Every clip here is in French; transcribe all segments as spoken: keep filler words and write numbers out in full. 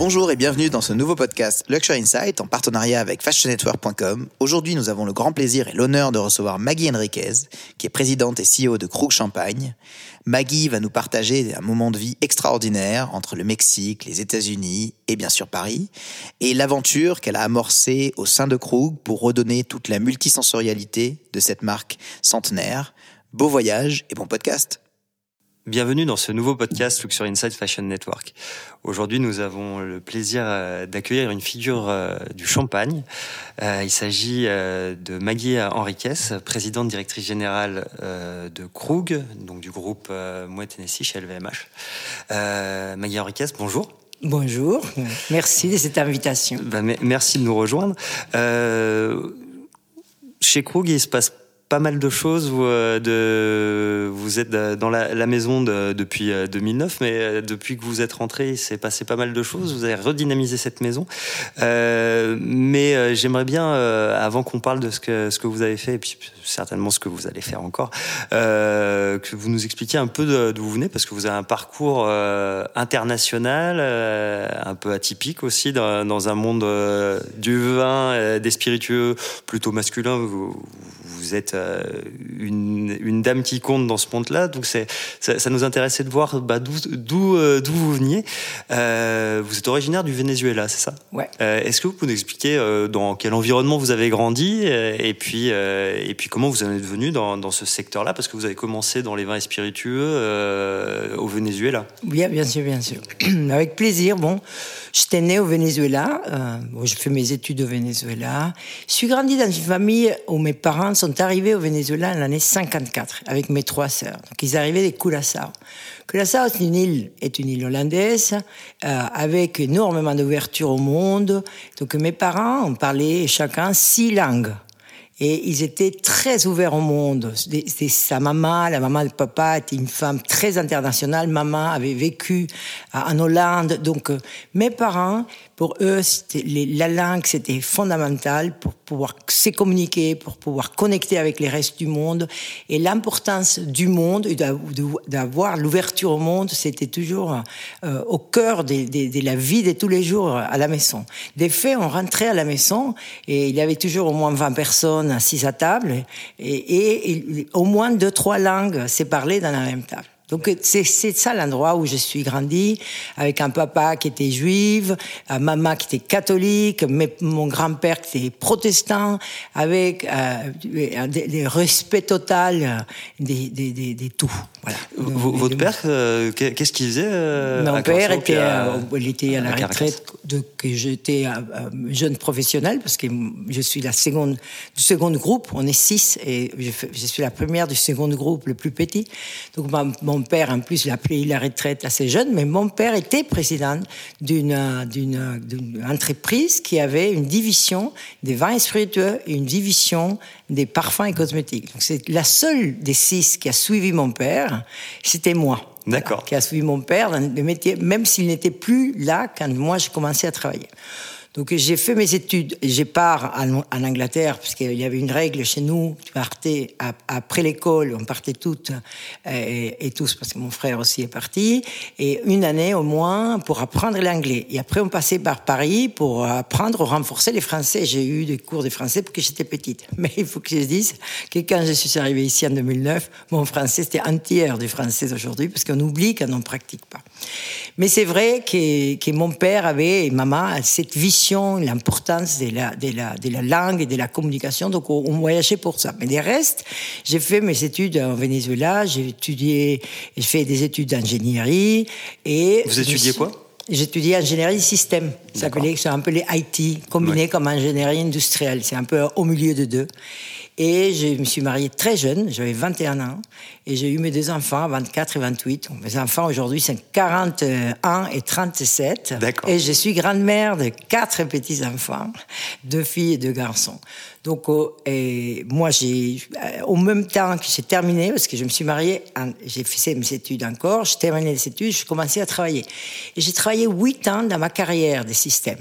Bonjour et bienvenue dans ce nouveau podcast Luxury Insight en partenariat avec fashion network point com. Aujourd'hui, nous avons le grand plaisir et l'honneur de recevoir Maggie Henriquez, qui est présidente et C E O de Krug Champagne. Maggie va nous partager un moment de vie extraordinaire entre le Mexique, les États-Unis et bien sûr Paris, et l'aventure qu'elle a amorcée au sein de Krug pour redonner toute la multisensorialité de cette marque centenaire. Beau voyage et bon podcast. Bienvenue dans ce nouveau podcast Luxury Insight Fashion Network. Aujourd'hui, nous avons le plaisir d'accueillir une figure du champagne. Il s'agit de Maggie Henriquez, présidente directrice générale de Krug, donc du groupe Moët Hennessy chez L V M H. Maggie Henriquez, bonjour. Bonjour, merci de cette invitation. Ben, merci de nous rejoindre. Euh, chez Krug, il se passe pas mal de choses. Vous, de, vous êtes dans la, la maison de, depuis deux mille neuf, mais depuis que vous êtes rentré, il s'est passé pas mal de choses. Vous avez redynamisé cette maison. Euh, mais j'aimerais bien, euh, avant qu'on parle de ce que, ce que vous avez fait, et puis certainement ce que vous allez faire encore, euh, que vous nous expliquiez un peu d'où vous venez, parce que vous avez un parcours euh, international, euh, un peu atypique aussi, dans, dans un monde euh, du vin, euh, des spiritueux plutôt masculins. Vous, vous êtes Une, une dame qui compte dans ce monde-là, donc c'est, ça, ça nous intéressait de voir bah, d'où, d'où, euh, d'où vous veniez. Euh, vous êtes originaire du Venezuela, c'est ça ? Ouais. Euh, est-ce que vous pouvez nous expliquer euh, dans quel environnement vous avez grandi euh, et puis euh, et puis comment vous en êtes venu dans, dans ce secteur-là, parce que vous avez commencé dans les vins et spiritueux euh, au Venezuela. Oui, bien sûr, bien sûr. Avec plaisir. Bon, j'étais né au Venezuela. Euh, bon, j'ai fait mes études au Venezuela. Je suis grandi dans une famille où mes parents sont arrivés au Venezuela en l'année cinquante-quatre avec mes trois sœurs. Donc ils arrivaient des Curaçao. Curaçao, c'est une île, est une île hollandaise euh, avec énormément d'ouverture au monde. Donc mes parents ont parlé chacun six langues. Et ils étaient très ouverts au monde. C'était sa maman, la maman de papa était une femme très internationale. Maman avait vécu en Hollande. Donc, mes parents, pour eux, c'était, les, la langue, c'était fondamental pour pouvoir se communiquer, pour pouvoir connecter avec les restes du monde. Et l'importance du monde, d'avoir l'ouverture au monde, c'était toujours euh, au cœur de, de, de la vie de tous les jours à la maison. Des faits, on rentrait à la maison et il y avait toujours au moins vingt personnes assises à table et, et, et au moins deux, trois langues se parlaient dans la même table. Donc c'est, c'est ça l'endroit où je suis grandi, avec un papa qui était juif, une maman qui était catholique, mais mon grand-père qui était protestant, avec euh, le respect total de, de, de, de tout. Voilà. V- votre père, euh, qu'est-ce qu'il faisait euh, Mon à père Curaçao, était, à, euh, il était à la à retraite de que j'étais euh, jeune professionnel, parce que je suis la seconde du second groupe. On est six et je, fais, je suis la première du second groupe, le plus petit. Donc ma, mon père, en plus, il a pris la retraite assez jeune, mais mon père était président d'une, d'une, d'une entreprise qui avait une division des vins et spiritueux et une division des parfums et cosmétiques. Donc c'est la seule des six qui a suivi mon père, c'était moi. D'accord. Voilà, qui a suivi mon père dans le métier, même s'il n'était plus là quand moi j'ai commencé à travailler. Donc j'ai fait mes études, j'ai pars en, en Angleterre, parce qu'il y avait une règle chez nous, tu partais à, après l'école, on partait toutes et, et tous, parce que mon frère aussi est parti, et une année au moins pour apprendre l'anglais. Et après on passait par Paris pour apprendre, renforcer les français. J'ai eu des cours de français parce que j'étais petite. Mais il faut que je dise que quand je suis arrivée ici en deux mille neuf, mon français c'était un tiers du français d'aujourd'hui, parce qu'on oublie qu'on n'en pratique pas. Mais c'est vrai que, que mon père avait, et maman, cette vision, l'importance de la, de, la, de la langue et de la communication, donc on, on voyageait pour ça. Mais des restes, j'ai fait mes études au Venezuela, j'ai étudié, j'ai fait des études d'ingénierie. Et vous étudiez quoi ? J'étudiais ingénierie système. Ça s'appelait, c'est un peu les I T, combinés ouais. comme ingénierie industrielle. C'est un peu au milieu de deux. Et je me suis mariée très jeune, j'avais vingt et un ans, et j'ai eu mes deux enfants, vingt-quatre et vingt-huit. Mes enfants aujourd'hui sont quarante-un et trente-sept. D'accord. Et je suis grand-mère de quatre petits-enfants, deux filles et deux garçons. Donc, euh, et moi, j'ai, euh, au même temps que j'ai terminé, parce que je me suis mariée, en, j'ai fait mes études encore, j'ai terminé les études, j'ai commencé à travailler. Et j'ai travaillé huit ans dans ma carrière de système.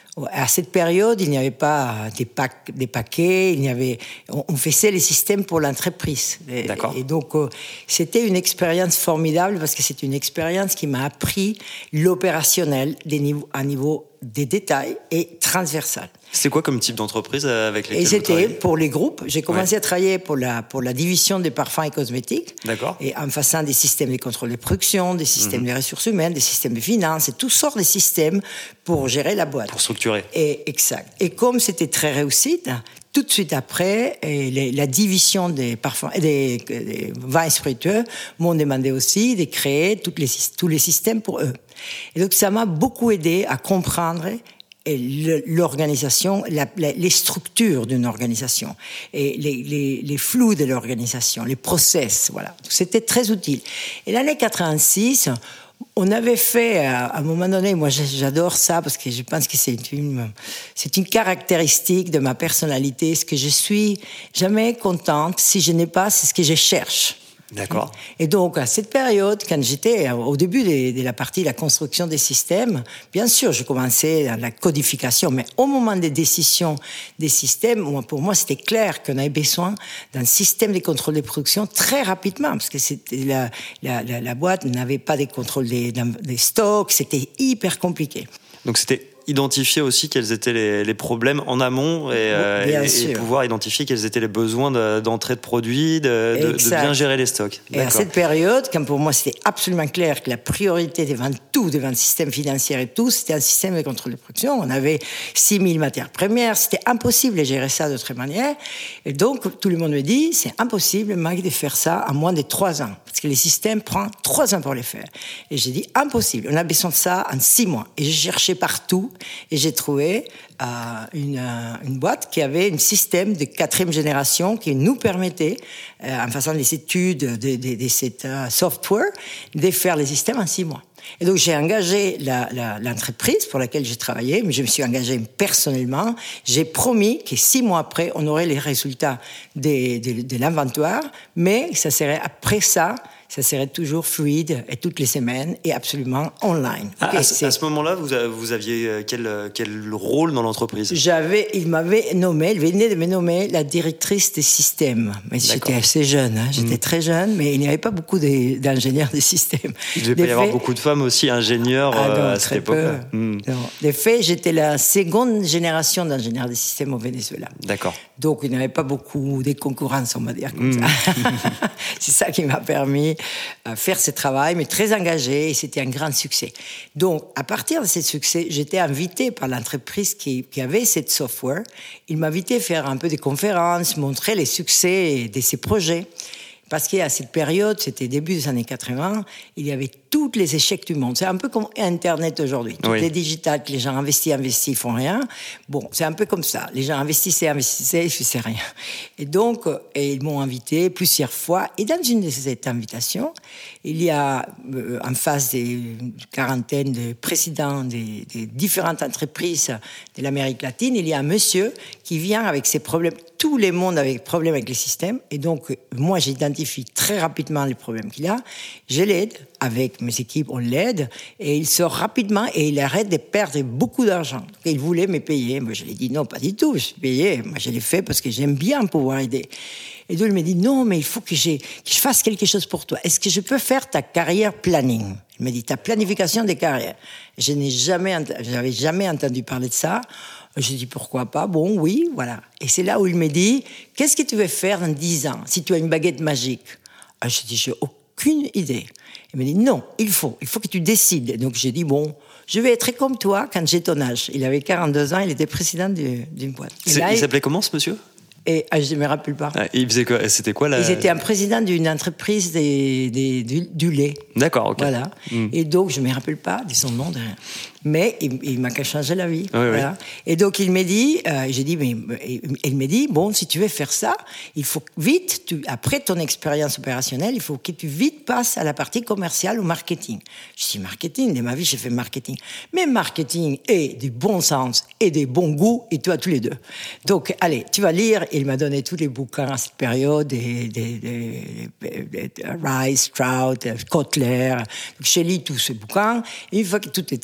À cette période, il n'y avait pas des, pack, des paquets, il y avait, on, on faisait les systèmes pour l'entreprise. Et, D'accord. Et donc, euh, c'était une expérience formidable parce que c'est une expérience qui m'a appris l'opérationnel des niveaux, à niveau des détails et transversal. C'était quoi comme type d'entreprise avec lesquelles Et vous c'était travaillez ? pour les groupes. J'ai commencé Ouais. à travailler pour la, pour la division des parfums et cosmétiques. D'accord. Et en faisant des systèmes de contrôle de production, des systèmes Mhm. de ressources humaines, des systèmes de finances, et toutes sortes de systèmes pour gérer la boîte. Pour structurer. Et, exact. Et comme c'était très réussi, tout de suite après, et les, la division des parfums, des, des vins spiritueux m'ont demandé aussi de créer toutes les, tous les systèmes pour eux. Et donc ça m'a beaucoup aidé à comprendre et le, l'organisation, la, la, les structures d'une organisation, et les, les, les flous de l'organisation, les process, voilà. C'était très utile. Et l'année quatre-vingt-six, on avait fait, à un moment donné, moi j'adore ça parce que je pense que c'est une, c'est une caractéristique de ma personnalité, ce que je suis jamais contente si je n'ai pas ce que je cherche. D'accord. Et donc, à cette période, quand j'étais au début de, de la partie de la construction des systèmes, bien sûr, je commençais dans la codification, mais au moment des décisions des systèmes, moi, pour moi, c'était clair qu'on avait besoin d'un système de contrôle de production très rapidement, parce que c'était la, la, la, la boîte n'avait pas de contrôle des, des stocks, c'était hyper compliqué. Donc, c'était identifier aussi quels étaient les, les problèmes en amont et, euh, et, et pouvoir identifier quels étaient les besoins de, d'entrée de produits, de, de, de bien gérer les stocks. Et à cette période, quand pour moi c'était absolument clair que la priorité devant tout, devant le système financier et tout, c'était un système de contrôle de production. On avait six mille matières premières, c'était impossible de gérer ça d'autre manière. Et donc tout le monde me dit, c'est impossible, Mag, de faire ça en moins de trois ans, parce que les systèmes prennent trois ans pour les faire. Et j'ai dit, impossible, on a besoin de ça en six mois. Et j'ai cherché partout. Et j'ai trouvé euh, une, euh, une boîte qui avait un système de quatrième génération qui nous permettait, euh, en faisant des études de, de, de, de cette uh, software, de faire les systèmes en six mois. Et donc j'ai engagé la, la, l'entreprise pour laquelle j'ai travaillé, mais je me suis engagé personnellement. J'ai promis que six mois après, on aurait les résultats de, de, de l'inventoire, mais ça serait après ça, ça serait toujours fluide et toutes les semaines et absolument online. Ah, okay, à, ce, à ce moment-là, vous, vous aviez quel, quel rôle dans l'entreprise ? J'avais, il m'avait nommé, il venait de me nommer la directrice des systèmes. Mais D'accord. J'étais assez jeune, hein, j'étais mmh. très jeune, mais il n'y avait pas beaucoup de, d'ingénieurs des systèmes. Il devait pas y avoir beaucoup de femmes aussi ingénieurs ah, non, euh, à cette époque-là. Mmh. De fait, j'étais la seconde génération d'ingénieurs des systèmes au Venezuela. D'accord. Donc il n'y avait pas beaucoup de concurrence, on va dire comme mmh. ça. C'est ça qui m'a permis de faire ce travail, mais très engagé, et c'était un grand succès. Donc, à partir de ce succès, j'étais invitée par l'entreprise qui, qui avait cette software. Il m'invitait à faire un peu de conférences, montrer les succès de ces projets. Parce qu'à cette période, c'était début des années quatre-vingts, il y avait tous les échecs du monde. C'est un peu comme Internet aujourd'hui. Tout oui. est digital, que les gens investissent, investissent, ils font rien. Bon, c'est un peu comme ça. Les gens investissaient, investissaient, ils faisaient rien. Et donc, et ils m'ont invité plusieurs fois. Et dans une de ces invitations, il y a euh, en face des quarantaine de présidents des, des différentes entreprises de l'Amérique latine, il y a un monsieur qui vient avec ses problèmes. Tout le monde avait des problèmes avec les systèmes. Et donc, moi, j'identifie très rapidement les problèmes qu'il a. Je l'aide. Avec mes équipes, on l'aide. Et il sort rapidement et il arrête de perdre beaucoup d'argent. Donc, il voulait me payer. Moi, je lui ai dit non, pas du tout. Je suis payé. Moi, je l'ai fait parce que j'aime bien pouvoir aider. Et donc, il m'a dit non, mais il faut que, j'ai, que je fasse quelque chose pour toi. Est-ce que je peux faire ta carrière planning? Il m'a dit ta planification des carrières. Je n'ai jamais, j'avais jamais entendu parler de ça. J'ai dit pourquoi pas, bon oui, voilà. Et c'est là où il m'a dit, qu'est-ce que tu veux faire dans dix ans, si tu as une baguette magique? Ah, j'ai dit, j'ai aucune idée. Il m'a dit, non, il faut, il faut que tu décides. Donc j'ai dit, bon, je vais être comme toi quand j'ai ton âge. Il avait quarante-deux ans, il était président d'une boîte. Là, il, il s'appelait comment ce monsieur? Et ah, je ne me rappelle pas. Ah, il faisait quoi? C'était quoi la... Il était un président d'une entreprise des, des, du, du lait. D'accord, ok. Voilà. Mm. Et donc, je ne me rappelle pas de son nom. De... Mais il, il m'a changé la vie. Oui, voilà. Oui. Et donc, il m'a dit, euh, j'ai dit, mais il m'a dit, bon, si tu veux faire ça, il faut vite, tu, après ton expérience opérationnelle, il faut que tu vite passes à la partie commerciale ou marketing. Je dis, marketing, de ma vie, j'ai fait marketing. Mais marketing est du bon sens et des bons goûts, et tu as tous les deux. Donc, allez, tu vas lire. Il m'a donné tous les bouquins à cette période, des, des, des, des, des Rice, Stroud, Kotler. Donc, j'ai lu tous ces bouquins. Et une fois que tout était lu,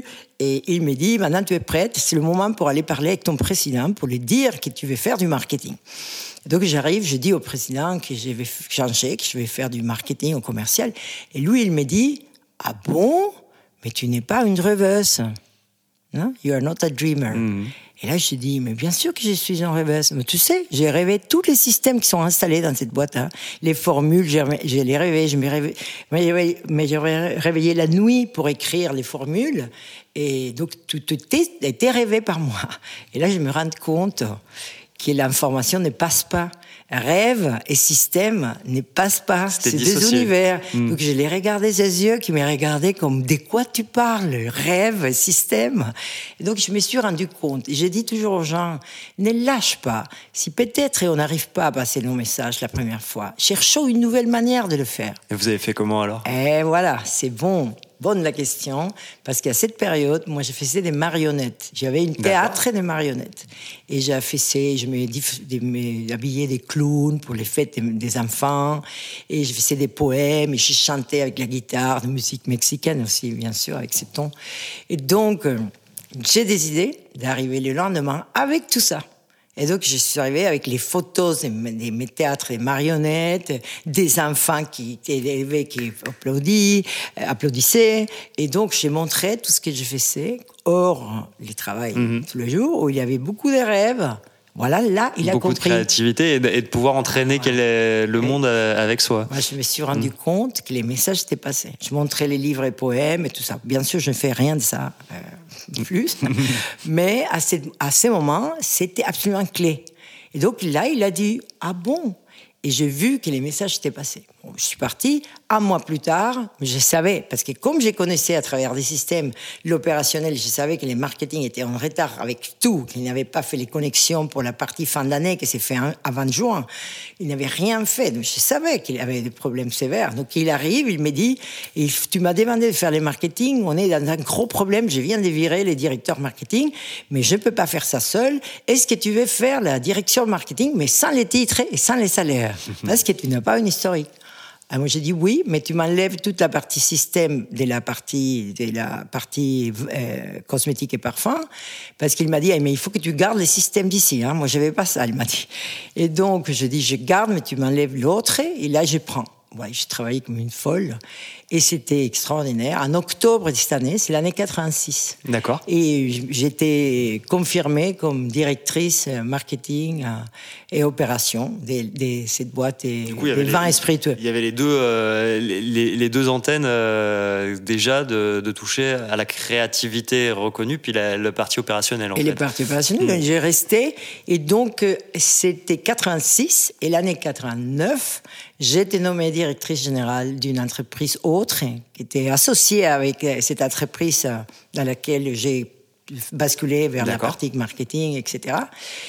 vu. Et il m'a dit, maintenant tu es prête, c'est le moment pour aller parler avec ton président, pour lui dire que tu veux faire du marketing. Donc j'arrive, je dis au président que je vais changer, que je vais faire du marketing au commercial. Et lui, il me dit, ah bon, mais tu n'es pas une rêveuse. Non? You are not a dreamer. Mmh. Et là, je dis, mais bien sûr que je suis une rêveuse. Mais tu sais, j'ai rêvé tous les systèmes qui sont installés dans cette boîte. Hein. Les formules, j'ai, j'ai les rêvé. Je me rêvé, mais, mais j'ai réveillé la nuit pour écrire les formules. Et donc, tout, tout a été rêvé par moi. Et là, je me rends compte que l'information ne passe pas. Rêve et système ne passent pas. C'était c'est dissocié. Des univers. Mmh. Donc je les regardais ses yeux qui me regardaient comme de quoi tu parles, rêve, système. Et donc je me suis rendu compte. Et j'ai dit toujours aux gens, ne lâche pas. Si peut-être on n'arrive pas à passer nos messages la première fois, cherchons une nouvelle manière de le faire. Et vous avez fait comment alors? Et voilà, c'est bon. Bonne la question, parce qu'à cette période, moi, je faisais des marionnettes. J'avais une théâtre de marionnettes. Et j'ai fait, je m'habillais des clowns pour les fêtes des enfants. Et je faisais des poèmes, et je chantais avec la guitare, de musique mexicaine aussi, bien sûr, avec ces tons. Et donc, j'ai décidé d'arriver le lendemain avec tout ça. Et donc, je suis arrivée avec les photos de mes théâtres, des marionnettes, des enfants qui étaient élevés, qui applaudissaient, applaudissaient. Et donc, j'ai montré tout ce que je faisais, hors le travail mm-hmm. tous les jours, où il y avait beaucoup de rêves. Voilà, là, il a beaucoup compris. Beaucoup de créativité et de, et de pouvoir entraîner ah, ouais. quel est le monde avec soi. Moi, je me suis rendu mmh. compte que les messages étaient passés. Je montrais les livres et poèmes et tout ça. Bien sûr, je ne fais rien de ça euh, plus. Mais à, ces, à ces moments, c'était absolument clé. Et donc là, il a dit, ah bon? Et j'ai vu que les messages étaient passés. Bon, je suis partie. Un mois plus tard, je savais, parce que comme je connaissais à travers des systèmes l'opérationnel, je savais que les marketing étaient en retard avec tout, qu'ils n'avaient pas fait les connexions pour la partie fin d'année qui s'est fait avant juin. Ils n'avaient rien fait. Donc je savais qu'il y avait des problèmes sévères. Donc il arrive, il me dit, tu m'as demandé de faire les marketing, on est dans un gros problème, je viens de virer les directeurs marketing, mais je ne peux pas faire ça seul. Est-ce que tu veux faire la direction marketing, mais sans les titres et sans les salaires? Parce que tu n'as pas une historique. Alors moi, j'ai dit oui, mais tu m'enlèves toute la partie système de la partie, de la partie euh, cosmétique et parfum, parce qu'il m'a dit, mais il faut que tu gardes les systèmes d'ici. Hein. Moi, je n'avais pas ça, il m'a dit. Et donc, je dis, je garde, mais tu m'enlèves l'autre, et là, je prends. Ouais, j'ai travaillé comme une folle. Et c'était extraordinaire. En octobre de cette année, c'est l'année quatre-vingt-six. D'accord. Et j'étais confirmée comme directrice marketing et opération de, de cette boîte et coup, des vins et spiritueux. Il y avait les deux, euh, les, les deux antennes euh, déjà de, de toucher à la créativité reconnue, puis la, le parti opérationnel. En et fait. le parti opérationnel, mmh. j'ai resté. Et donc, c'était quatre-vingt-six. Et l'année quatre-vingt-neuf, j'étais nommée directrice générale d'une entreprise autre qui était associée avec cette entreprise dans laquelle j'ai basculé vers D'accord. la partie marketing, et cetera.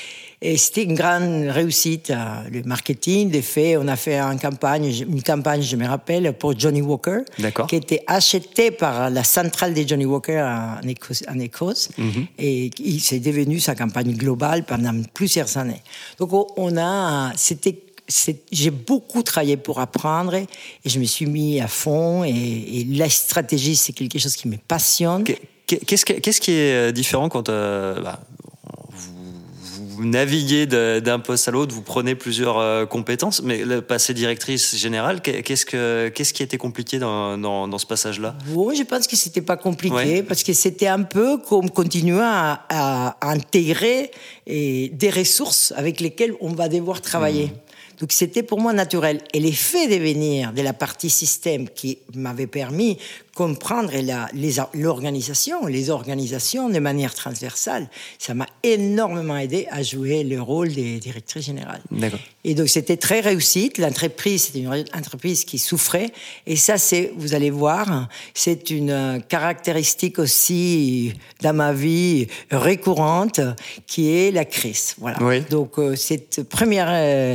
Et c'était une grande réussite, le marketing. De fait, on a fait une campagne, une campagne, je me rappelle, pour Johnny Walker, D'accord. qui était achetée par la centrale de Johnny Walker en Écosse. En Écosse mm-hmm. Et c'est devenu sa campagne globale pendant plusieurs années. Donc, on a, c'était C'est, j'ai beaucoup travaillé pour apprendre et je me suis mis à fond et, et la stratégie, c'est quelque chose qui me passionne. Qu'est-ce, que, qu'est-ce qui est différent quand euh, bah, vous, vous naviguez de, d'un poste à l'autre, vous prenez plusieurs euh, compétences, mais le passé directrice générale, qu'est-ce, que, qu'est-ce qui était compliqué dans, dans, dans ce passage-là? Bon, je pense que c'était pas compliqué ouais. parce que c'était un peu comme continuer à, à, à intégrer et des ressources avec lesquelles on va devoir travailler. Mmh. Donc c'était pour moi naturel. Et l'effet de venir de la partie système qui m'avait permis de comprendre la, les, l'organisation, les organisations de manière transversale, ça m'a énormément aidé à jouer le rôle des directrices générales. D'accord. Et donc c'était très réussite. L'entreprise, c'était une entreprise qui souffrait. Et ça, c'est, vous allez voir, c'est une caractéristique aussi dans ma vie récurrente qui est la crise. Voilà. Oui. Donc cette première euh, défi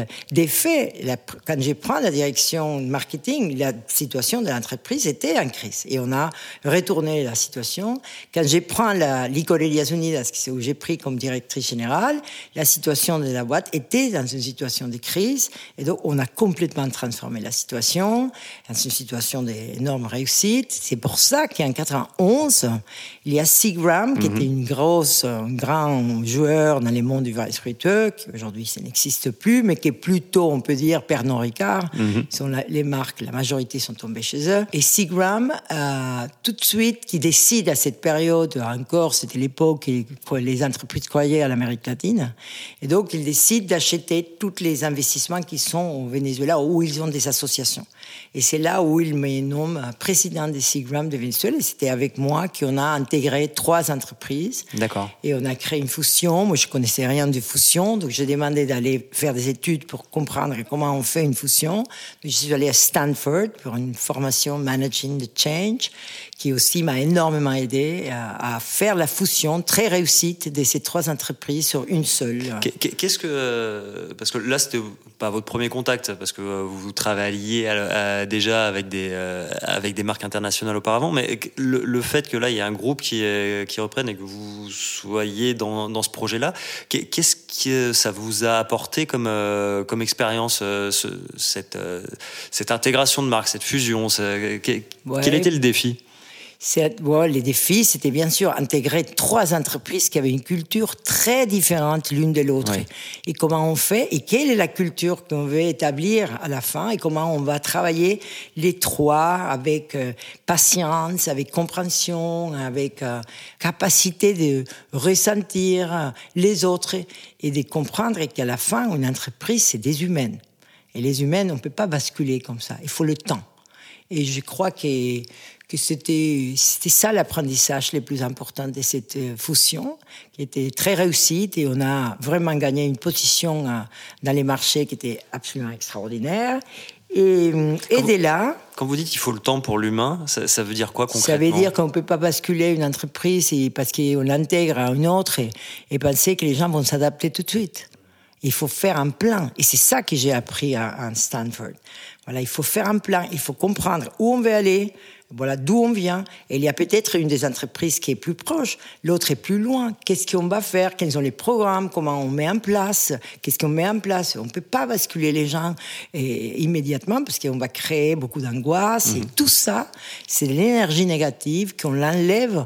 les faits, la, quand je prends la direction marketing, la situation de l'entreprise était en crise. Et on a retourné la situation. Quand je prends la, l'École Elias Unidas, où j'ai pris comme directrice générale, la situation de la boîte était dans une situation de crise. Et donc, on a complètement transformé la situation dans une situation d'énorme réussite. C'est pour ça qu'en quatre-vingt-onze, il y a Seagram, qui mm-hmm. était une grosse, un grand joueur dans les mondes du vin spiritueux, qui aujourd'hui, ça n'existe plus, mais qui est plutôt, on peut dire, Pernod Ricard. Mm-hmm. Sont la, les marques, la majorité sont tombées chez eux. Et Seagram, euh, tout de suite, qui décide à cette période, encore, c'était l'époque où les entreprises croyaient à l'Amérique latine, et donc ils décident d'acheter tous les investissements qui sont au Venezuela, où ils ont des associations. Et c'est là où ils me nomment président de Seagram de Venezuela. Et c'était avec moi qu'on a intégré trois entreprises. D'accord. Et on a créé une fusion. Moi, je connaissais rien de fusion, donc j'ai demandé d'aller faire des études pour comprendre comment on fait une fusion. Donc, je suis allée à Stanford pour une formation Managing the Change, qui aussi m'a énormément aidé à, à faire la fusion très réussite de ces trois entreprises sur une seule. Qu'est-ce que... Parce que là, c'était pas votre premier contact, parce que vous travailliez à, à, déjà avec des, euh, avec des marques internationales auparavant, mais le, le fait que là, il y a un groupe qui, qui reprenne et que vous soyez dans, dans ce projet-là, qu'est-ce que ça vous a apporté comme, euh, comme expérience, euh, ce, cette, euh, cette intégration de marques, cette fusion, ce, quel, ouais. quel était le défi ? C'est, bon, les défis, c'était bien sûr intégrer trois entreprises qui avaient une culture très différente l'une de l'autre. Oui. Et comment on fait, et quelle est la culture qu'on veut établir à la fin, et comment on va travailler les trois avec euh, patience, avec compréhension, avec euh, capacité de ressentir les autres et de comprendre qu'à la fin, une entreprise, c'est des humaines. Et les humaines, on ne peut pas basculer comme ça. Il faut le temps. Et je crois que que c'était, c'était ça l'apprentissage le plus important de cette fusion, qui était très réussite, et on a vraiment gagné une position dans les marchés qui était absolument extraordinaire. Et, et dès là... Quand vous dites qu'il faut le temps pour l'humain, ça, ça veut dire quoi concrètement ? Ça veut dire qu'on ne peut pas basculer une entreprise parce qu'on l'intègre à une autre et, et penser que les gens vont s'adapter tout de suite. Il faut faire un plan. Et c'est ça que j'ai appris à, à Stanford. Voilà, il faut faire un plan, il faut comprendre où on veut aller, voilà, d'où on vient. Et il y a peut-être une des entreprises qui est plus proche, l'autre est plus loin. Qu'est-ce qu'on va faire ? Quels sont les programmes ? Comment on met en place ? Qu'est-ce qu'on met en place ? On ne peut pas basculer les gens et, immédiatement parce qu'on va créer beaucoup d'angoisse. Mmh. Et tout ça, c'est de l'énergie négative qu'on l'enlève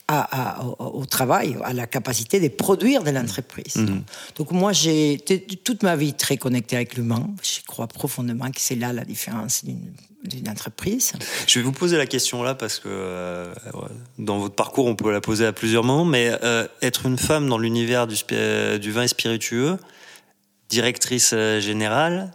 À, à, au travail, à la capacité de produire de l'entreprise. Mmh. Donc moi, j'ai été toute ma vie très connectée avec l'humain. Je crois profondément que c'est là la différence d'une, d'une entreprise. Je vais vous poser la question là parce que euh, dans votre parcours, on peut la poser à plusieurs moments, mais euh, être une femme dans l'univers du, du vin spiritueux, directrice générale,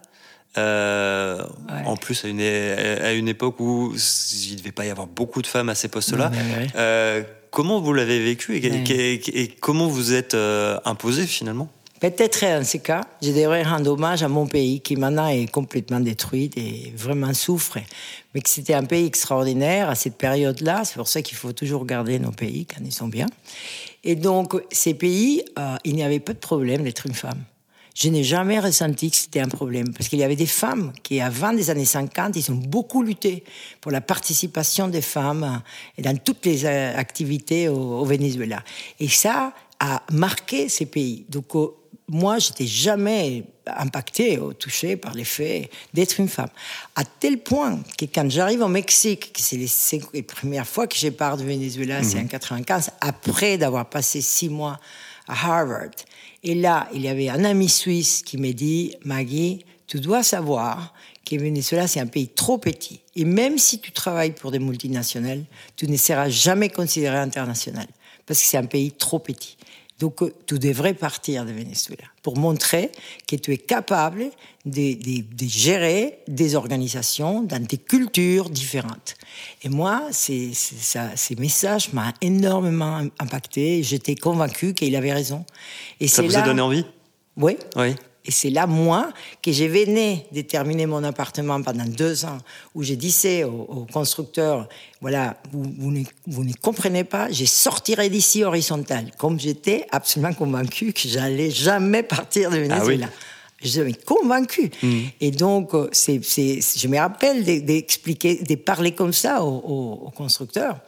Euh, ouais. en plus à une, à une époque où il ne devait pas y avoir beaucoup de femmes à ces postes-là. Ouais, ouais. Euh, comment vous l'avez vécu et, ouais. et, et comment vous êtes euh, imposée finalement ? Peut-être en ce cas, je devrais rendre hommage à mon pays qui maintenant est complètement détruit et vraiment souffre. Mais que c'était un pays extraordinaire à cette période-là. C'est pour ça qu'il faut toujours garder nos pays quand ils sont bien. Et donc, ces pays, euh, il n'y avait pas de problème d'être une femme. Je n'ai jamais ressenti que c'était un problème. Parce qu'il y avait des femmes qui, avant les années cinquante, ils ont beaucoup lutté pour la participation des femmes dans toutes les activités au, au Venezuela. Et ça a marqué ces pays. Donc, moi, je n'étais jamais impactée ou touchée par le fait d'être une femme. À tel point que quand j'arrive au Mexique, que c'est les, cinq, les premières fois que je pars du Venezuela, mmh. c'est en quatre-vingt-quinze, après d'avoir passé six mois à Harvard. Et là, il y avait un ami suisse qui m'a dit « Maggie, tu dois savoir que le Venezuela, c'est un pays trop petit. Et même si tu travailles pour des multinationales, tu ne seras jamais considéré international. Parce que c'est un pays trop petit. Donc, tu devrais partir de Venezuela pour montrer que tu es capable de, de, de gérer des organisations dans des cultures différentes. » Et moi, c'est, c'est, ça, ces messages m'ont énormément impacté. J'étais convaincue qu'il avait raison. Et ça c'est vous là... a donné envie ? Oui. Oui. Et c'est là, moi, que je venais de terminer mon appartement pendant deux ans, où j'ai dit au, au constructeur, voilà, vous, vous, ne, vous ne comprenez pas, je sortirai d'ici horizontal. Comme j'étais absolument convaincue que j'allais jamais partir de Venezuela. Ah oui. Je suis convaincue. Mmh. Et donc, c'est, c'est, je me rappelle d'expliquer, de parler comme ça aux, aux, aux constructeurs.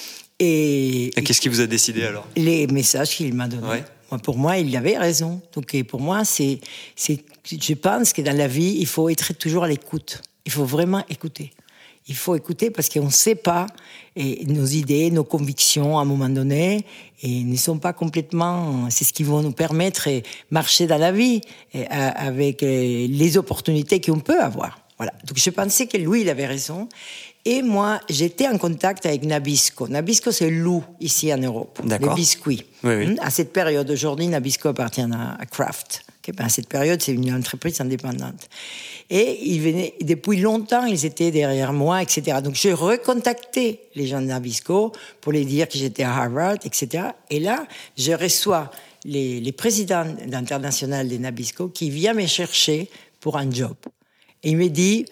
Et, et qu'est-ce qui vous a décidé alors ? Les messages qu'il m'a donnés. Ouais. Moi, pour moi, il avait raison. Donc, pour moi, c'est, c'est, je pense que dans la vie, il faut être toujours à l'écoute. Il faut vraiment écouter. Il faut écouter parce qu'on ne sait pas, et nos idées, nos convictions, à un moment donné, et ne sont pas complètement... C'est ce qui va nous permettre de marcher dans la vie et, avec les opportunités qu'on peut avoir. Voilà. Donc, je pensais que lui, il avait raison. Et moi, j'étais en contact avec Nabisco. Nabisco, c'est le loup ici en Europe. D'accord. Les biscuits. Oui, oui. À cette période, aujourd'hui, Nabisco appartient à, à Kraft. Okay, ben à cette période, c'est une entreprise indépendante. Et ils venaient, depuis longtemps, ils étaient derrière moi, et cetera. Donc, je recontactais les gens de Nabisco pour les dire que j'étais à Harvard, et cetera. Et là, je reçois les, les présidents internationaux de Nabisco qui viennent me chercher pour un job. Et il me dit,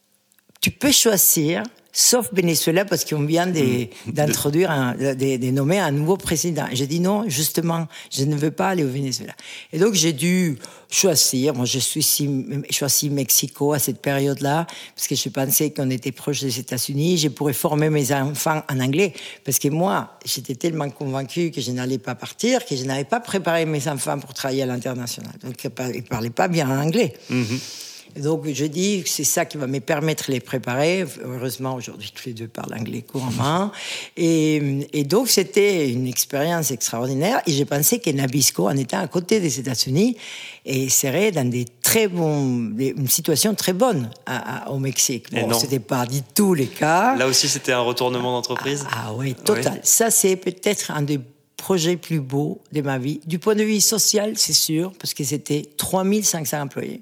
tu peux choisir, sauf Venezuela, parce qu'on vient de, d'introduire, un, de, de nommer un nouveau président. J'ai dit non, justement, je ne veux pas aller au Venezuela. Et donc, j'ai dû choisir. Moi, je suis choisi Mexico à cette période-là, parce que je pensais qu'on était proche des États-Unis. Je pourrais former mes enfants en anglais, parce que moi, j'étais tellement convaincue que je n'allais pas partir, que je n'avais pas préparé mes enfants pour travailler à l'international. Donc, ils ne parlaient pas bien anglais. Mm-hmm. Donc, je dis que c'est ça qui va me permettre de les préparer. Heureusement, aujourd'hui, tous les deux parlent anglais couramment. Et, et donc, c'était une expérience extraordinaire. Et j'ai pensé que Nabisco, en étant à côté des États-Unis, et serait dans des très bons, une situation très bonne à, à, au Mexique. Bon, ce n'était pas du tout le cas. Là aussi, c'était un retournement d'entreprise. Ah, ah oui, total. Oui. Ça, c'est peut-être un des projets plus beaux de ma vie. Du point de vue social, c'est sûr, parce que c'était trois mille cinq cents employés.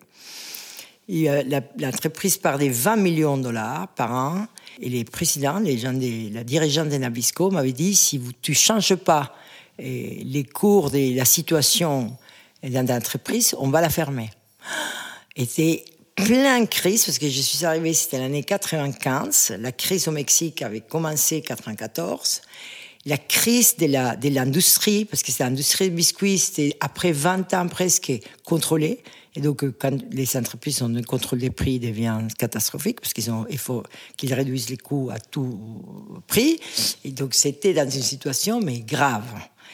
Et, euh, la, l'entreprise perdait vingt millions de dollars par an. Et les présidents, les gens de, la dirigeante de Nabisco m'avaient dit, si vous, tu ne changes pas et les cours de la situation dans l'entreprise, on va la fermer. Et c'était plein de crises, parce que je suis arrivée, c'était l'année quatre-vingt-quinze. La crise au Mexique avait commencé en quatre-vingt-quatorze. La crise de, la, de l'industrie, parce que c'est l'industrie de biscuits, c'était après vingt ans presque contrôlée. Et donc, quand les entreprises ont un contrôle des prix, devient catastrophique, parce qu'ils ont, il faut qu'ils réduisent les coûts à tout prix. Et donc, c'était dans une situation, mais grave.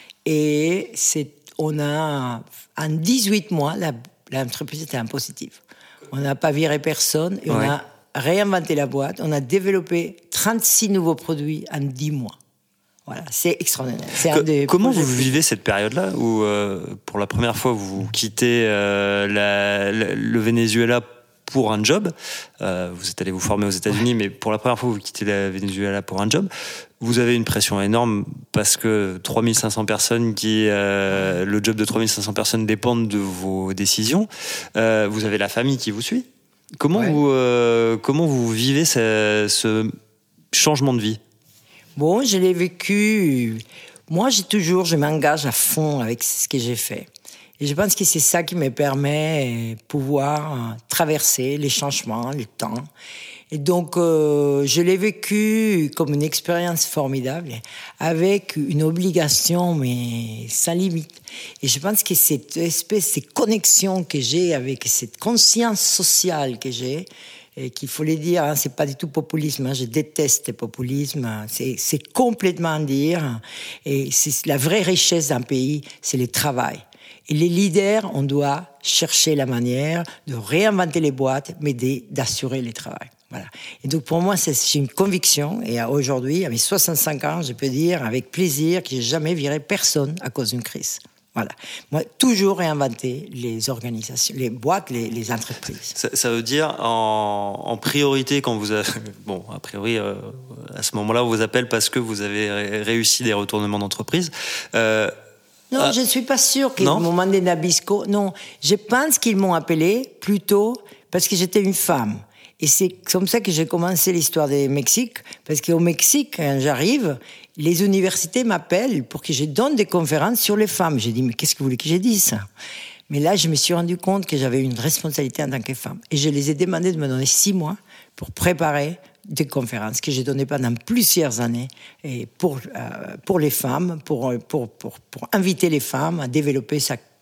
Et c'est, on a, en dix-huit mois, la, l'entreprise était en positif. On n'a pas viré personne, et ouais. on a réinventé la boîte. On a développé trente-six nouveaux produits en dix mois. Voilà, c'est extraordinaire. C'est que, un des comment vous vivez cette période-là où, euh, pour la première fois, vous quittez euh, la, la, le Venezuela pour un job. Euh, vous êtes allé vous former aux États-Unis, mais pour la première fois, vous quittez le Venezuela pour un job. Vous avez une pression énorme parce que trois mille cinq cents personnes qui, euh, le job de trois mille cinq cents personnes dépendent de vos décisions. Euh, vous avez la famille qui vous suit. Comment ouais. vous, euh, comment vous vivez ce, ce changement de vie? Bon, je l'ai vécu. Moi, j'ai toujours, je m'engage à fond avec ce que j'ai fait. Et je pense que c'est ça qui me permet de pouvoir traverser les changements, le temps. Et donc, euh, je l'ai vécu comme une expérience formidable, avec une obligation, mais sans limite. Et je pense que cette espèce de connexion que j'ai avec cette conscience sociale que j'ai, et qu'il faut le dire, hein, c'est pas du tout populisme, hein, je déteste le populisme, c'est, c'est complètement dire, et c'est la vraie richesse d'un pays, c'est le travail. Et les leaders, on doit chercher la manière de réinventer les boîtes, mais d'assurer le travail. Voilà. Et donc pour moi, c'est, c'est une conviction, et aujourd'hui, à mes soixante-cinq ans, je peux dire avec plaisir que j'ai jamais viré personne à cause d'une crise. Voilà. Moi, toujours réinventer les organisations, les boîtes, les, les entreprises. Ça, ça veut dire, en, en priorité, quand vous avez... Bon, a priori, euh, à ce moment-là, on vous appelle parce que vous avez réussi des retournements d'entreprise. Euh, non, ah, je ne suis pas sûre qu'au moment des Nabisco... Non, je pense qu'ils m'ont appelé plutôt parce que j'étais une femme. Et c'est comme ça que j'ai commencé l'histoire du Mexique, parce qu'au Mexique, quand j'arrive, les universités m'appellent pour que je donne des conférences sur les femmes. J'ai dit, mais qu'est-ce que vous voulez que je dise ça? Mais là, je me suis rendu compte que j'avais une responsabilité en tant que femme. Et je les ai demandé de me donner six mois pour préparer des conférences que j'ai données pendant plusieurs années et pour, euh, pour les femmes, pour, pour, pour, pour inviter les femmes à développer sa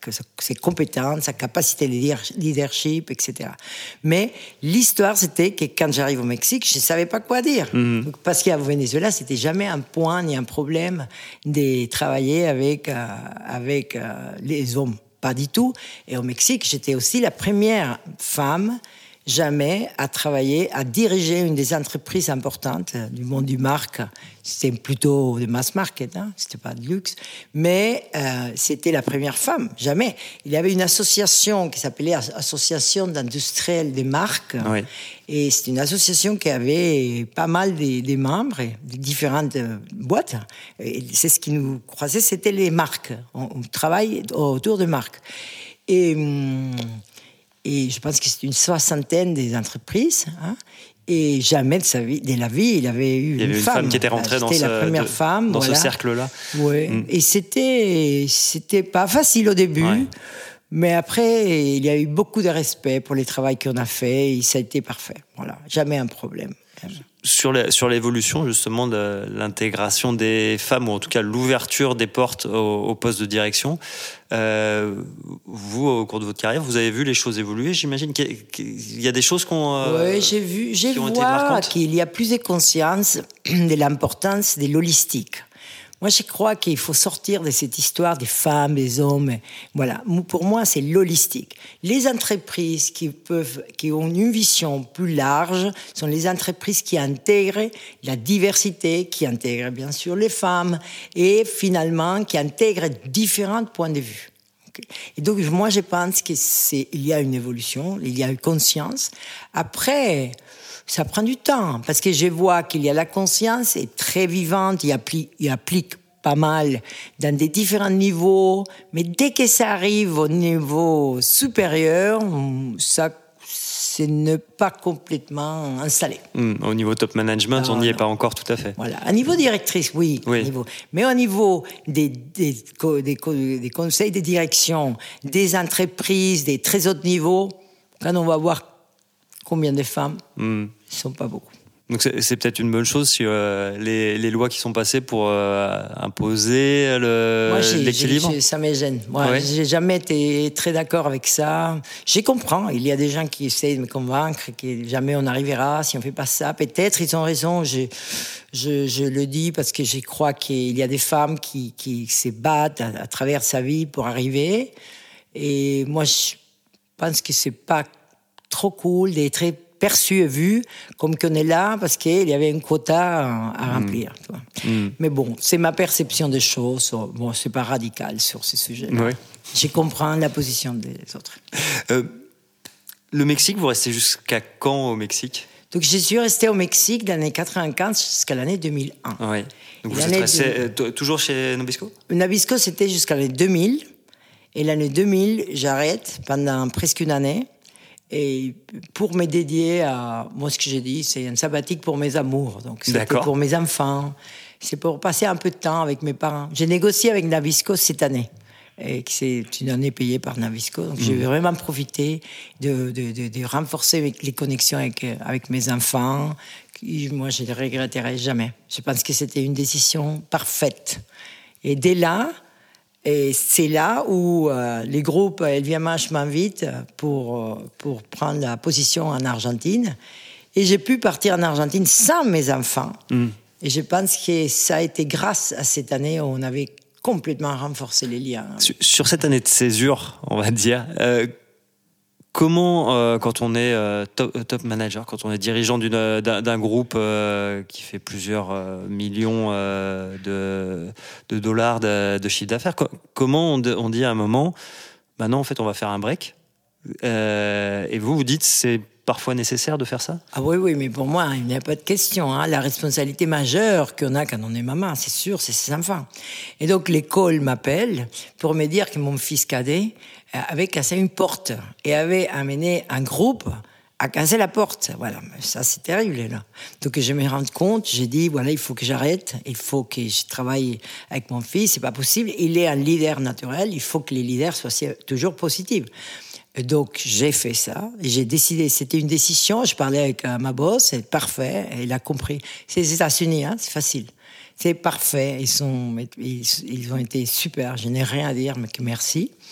ses compétences, sa capacité de leadership, et cetera. Mais l'histoire, c'était que quand j'arrive au Mexique, je ne savais pas quoi dire. Mmh. Donc, parce qu'au Venezuela, c'était jamais un point ni un problème de travailler avec, euh, avec euh, les hommes. Pas du tout. Et au Mexique, j'étais aussi la première femme jamais à travailler, à diriger une des entreprises importantes du monde du marque. C'était plutôt de mass market, hein, c'était pas de luxe, mais euh, c'était la première femme, jamais. Il y avait une association qui s'appelait Association d'industriels des marques, oui. Et c'est une association qui avait pas mal de, de membres, de différentes boîtes. Et c'est ce qui nous croisait, c'était les marques. On, on travaille autour de marques. Et hum, Et je pense que c'est une soixantaine des entreprises. Hein, et jamais de, sa vie, de la vie, il avait eu il y avait une, une femme. femme qui était rentrée dans, ce, la première de, femme, dans voilà. ce cercle-là. Ouais. Mm. Et c'était, c'était pas facile au début. Ouais. Mais après, il y a eu beaucoup de respect pour les travaux qu'on a fait. Et ça a été parfait. Voilà. Jamais un problème. Sur, la, sur l'évolution justement de l'intégration des femmes, ou en tout cas l'ouverture des portes au, au poste de direction, euh, vous, au cours de votre carrière, vous avez vu les choses évoluer. J'imagine qu'il y a des choses qu'on, euh, oui, j'ai vu, j'ai qui ont vu été marquantes. Qu'il y a plus de conscience de l'importance de l'holistique. Moi, je crois qu'il faut sortir de cette histoire des femmes, des hommes. Voilà. Pour moi, c'est l'holistique. Les entreprises qui peuvent, qui ont une vision plus large sont les entreprises qui intègrent la diversité, qui intègrent bien sûr les femmes et finalement qui intègrent différents points de vue. Okay. Et donc, moi, je pense que c'est, il y a une évolution, il y a une conscience. Après, ça prend du temps, parce que je vois qu'il y a la conscience, est très vivante, il applique, il applique pas mal dans des différents niveaux, mais dès que ça arrive au niveau supérieur, ça, c'est ne pas complètement installé. Mmh, au niveau top management, ah, on n'y est pas encore tout à fait. Voilà. À niveau directrice, oui. oui. Niveau. Mais au niveau des, des, des, des conseils de direction, des entreprises, des très hauts niveaux, quand on va voir combien de femmes, mmh. Ils ne sont pas beaucoup. Donc c'est, c'est peut-être une bonne chose si euh, les, les lois qui sont passées pour euh, imposer le, Moi, j'ai, l'équilibre. J'ai, ça me gêne. Moi, ouais. J'ai jamais été très d'accord avec ça. Je comprends. Il y a des gens qui essayent de me convaincre que jamais on arrivera si on fait pas ça. Peut-être ils ont raison. Je, je, je le dis parce que je crois qu'il y a des femmes qui, qui se battent à, à travers sa vie pour arriver. Et moi, je pense que c'est pas trop cool d'être perçu et vu comme qu'on est là parce qu'il y avait un quota à remplir. Mmh. Mmh. Mais bon, c'est ma perception des choses. Bon, c'est pas radical sur ce sujet-là. Oui. Je comprends la position des autres. Euh, le Mexique, vous restez jusqu'à quand au Mexique ? Donc, je suis resté au Mexique de l'année quatre-vingt-quinze jusqu'à l'année deux mille un. Oui. Donc, vous êtes resté de... toujours chez Nabisco ? Nabisco, c'était jusqu'à l'année deux mille. Et l'année deux mille, j'arrête pendant presque une année. Et pour me dédier à... Moi, ce que j'ai dit, c'est un sabbatique pour mes amours. Donc, c'était D'accord. pour mes enfants. C'est pour passer un peu de temps avec mes parents. J'ai négocié avec Nabisco cette année. Et c'est une année payée par Nabisco. Donc, mmh. j'ai vraiment profité de, de, de, de renforcer les connexions avec, avec mes enfants. Moi, je ne les regretterai jamais. Je pense que c'était une décision parfaite. Et dès là... Et c'est là où euh, les groupes L V M H m'invitent pour, pour prendre la position en Argentine. Et j'ai pu partir en Argentine sans mes enfants. Mm. Et je pense que ça a été grâce à cette année où on avait complètement renforcé les liens. Sur, sur cette année de césure, on va dire, euh, comment, euh, quand on est euh, top, top manager, quand on est dirigeant d'une, d'un, d'un groupe euh, qui fait plusieurs euh, millions euh, de, de dollars de, de chiffre d'affaires, co- comment on, on dit à un moment, bah non, en fait, on va faire un break, euh, et vous, vous dites, c'est parfois nécessaire de faire ça ? Ah oui, oui, mais pour moi, il n'y a pas de question. Hein. La responsabilité majeure qu'on a quand on est maman, c'est sûr, c'est ses enfants. Et donc, l'école m'appelle pour me dire que mon fils cadet avait cassé une porte et avait amené un groupe à casser la porte. Voilà, ça, c'est terrible, là. Donc, je me rends compte, j'ai dit, voilà, il faut que j'arrête, il faut que je travaille avec mon fils, c'est pas possible. Il est un leader naturel, il faut que les leaders soient toujours positifs. Donc, j'ai fait ça. Et j'ai décidé, c'était une décision. Je parlais avec euh, ma boss, c'est parfait. Elle a compris. C'est les États-Unis, hein, c'est facile. C'est parfait. Ils, sont, ils, ils ont été super. Je n'ai rien à dire, mais que merci.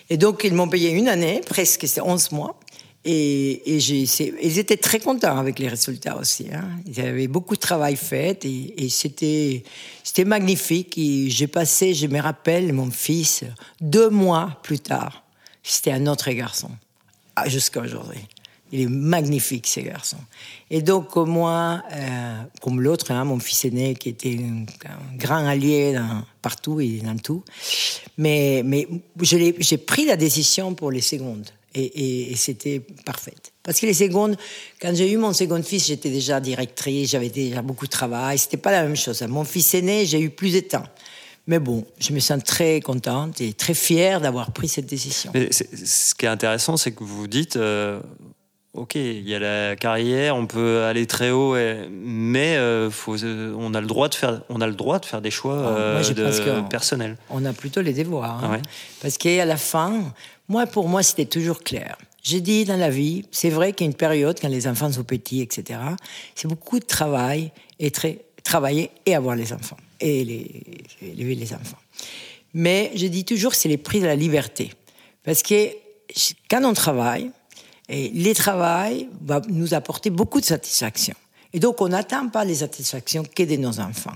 Et donc, ils m'ont payé une année, presque, c'est onze mois. Et, et j'ai, ils étaient très contents avec les résultats aussi. Hein. Ils avaient beaucoup de travail fait et, et c'était, c'était magnifique. Et j'ai passé, je me rappelle, mon fils, deux mois plus tard, c'était un autre garçon, jusqu'à aujourd'hui. Il est magnifique, ce garçon. Et donc, moi, euh, comme l'autre, hein, mon fils aîné, qui était un, un grand allié dans, partout et dans tout, mais, mais je l'ai, j'ai pris la décision pour les secondes. Et, et, et c'était parfait. Parce que les secondes, quand j'ai eu mon second fils, j'étais déjà directrice, j'avais déjà beaucoup de travail. C'était pas la même chose. Mon fils aîné, j'ai eu plus de temps. Mais bon, je me sens très contente et très fière d'avoir pris cette décision. Mais c'est, ce qui est intéressant, c'est que vous dites, euh, ok, il y a la carrière, on peut aller très haut, et, mais euh, faut, on a le droit de faire, on a le droit de faire des choix euh, moi, je de, pense qu'on, personnels. On a plutôt les devoirs, hein, ah ouais. Parce qu'à la fin, moi, pour moi, c'était toujours clair. J'ai dit dans la vie, c'est vrai qu'il y a une période quand les enfants sont petits, et cetera. C'est beaucoup de travail et très travailler et avoir les enfants et les, élever les enfants. Mais je dis toujours que c'est les prix de la liberté, parce que quand on travaille, et le travail va nous apporter beaucoup de satisfaction. Et donc, on n'attend pas les satisfactions que de nos enfants.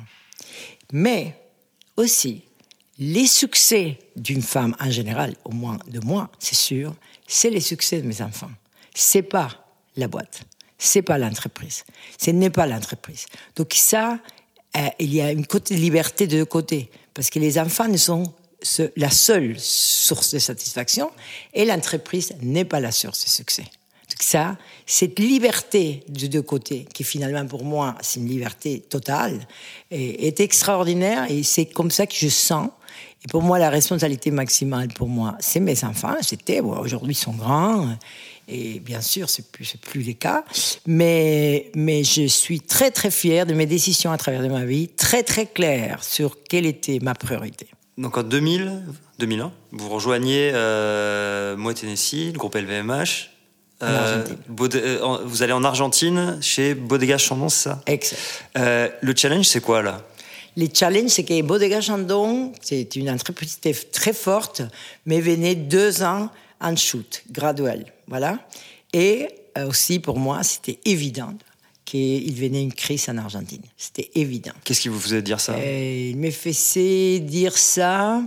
Mais aussi, les succès d'une femme en général, au moins de moi, c'est sûr, c'est les succès de mes enfants. C'est pas la boîte, c'est pas l'entreprise, ce n'est pas l'entreprise. Donc ça, euh, il y a une côté de liberté de deux côtés, parce que les enfants ne sont ce, la seule source de satisfaction, et l'entreprise n'est pas la source de succès. Donc ça, cette liberté de deux côtés, qui finalement pour moi, c'est une liberté totale, est, est extraordinaire, et c'est comme ça que je sens. Et pour moi, la responsabilité maximale, pour moi, c'est mes enfants. C'était, bon, aujourd'hui, ils sont grands, et bien sûr, c'est plus, c'est plus le cas. Mais, mais je suis très, très fière de mes décisions à travers de ma vie, très, très claire sur quelle était ma priorité. Donc en deux mille, deux mille un, vous rejoignez euh, Moët Hennessy, le groupe L V M H. Euh, Bode- euh, vous allez en Argentine, chez Bodega Chandon, c'est ça ? Exact. Euh, le challenge, c'est quoi là ? Le challenge, c'est que Bodega Chandon, c'est une entreprise très forte, mais venait deux ans en chute, graduelle. Voilà. Et aussi, pour moi, c'était évident qu'il venait une crise en Argentine. C'était évident. Qu'est-ce qui vous faisait dire ça ? Et il me faisait dire ça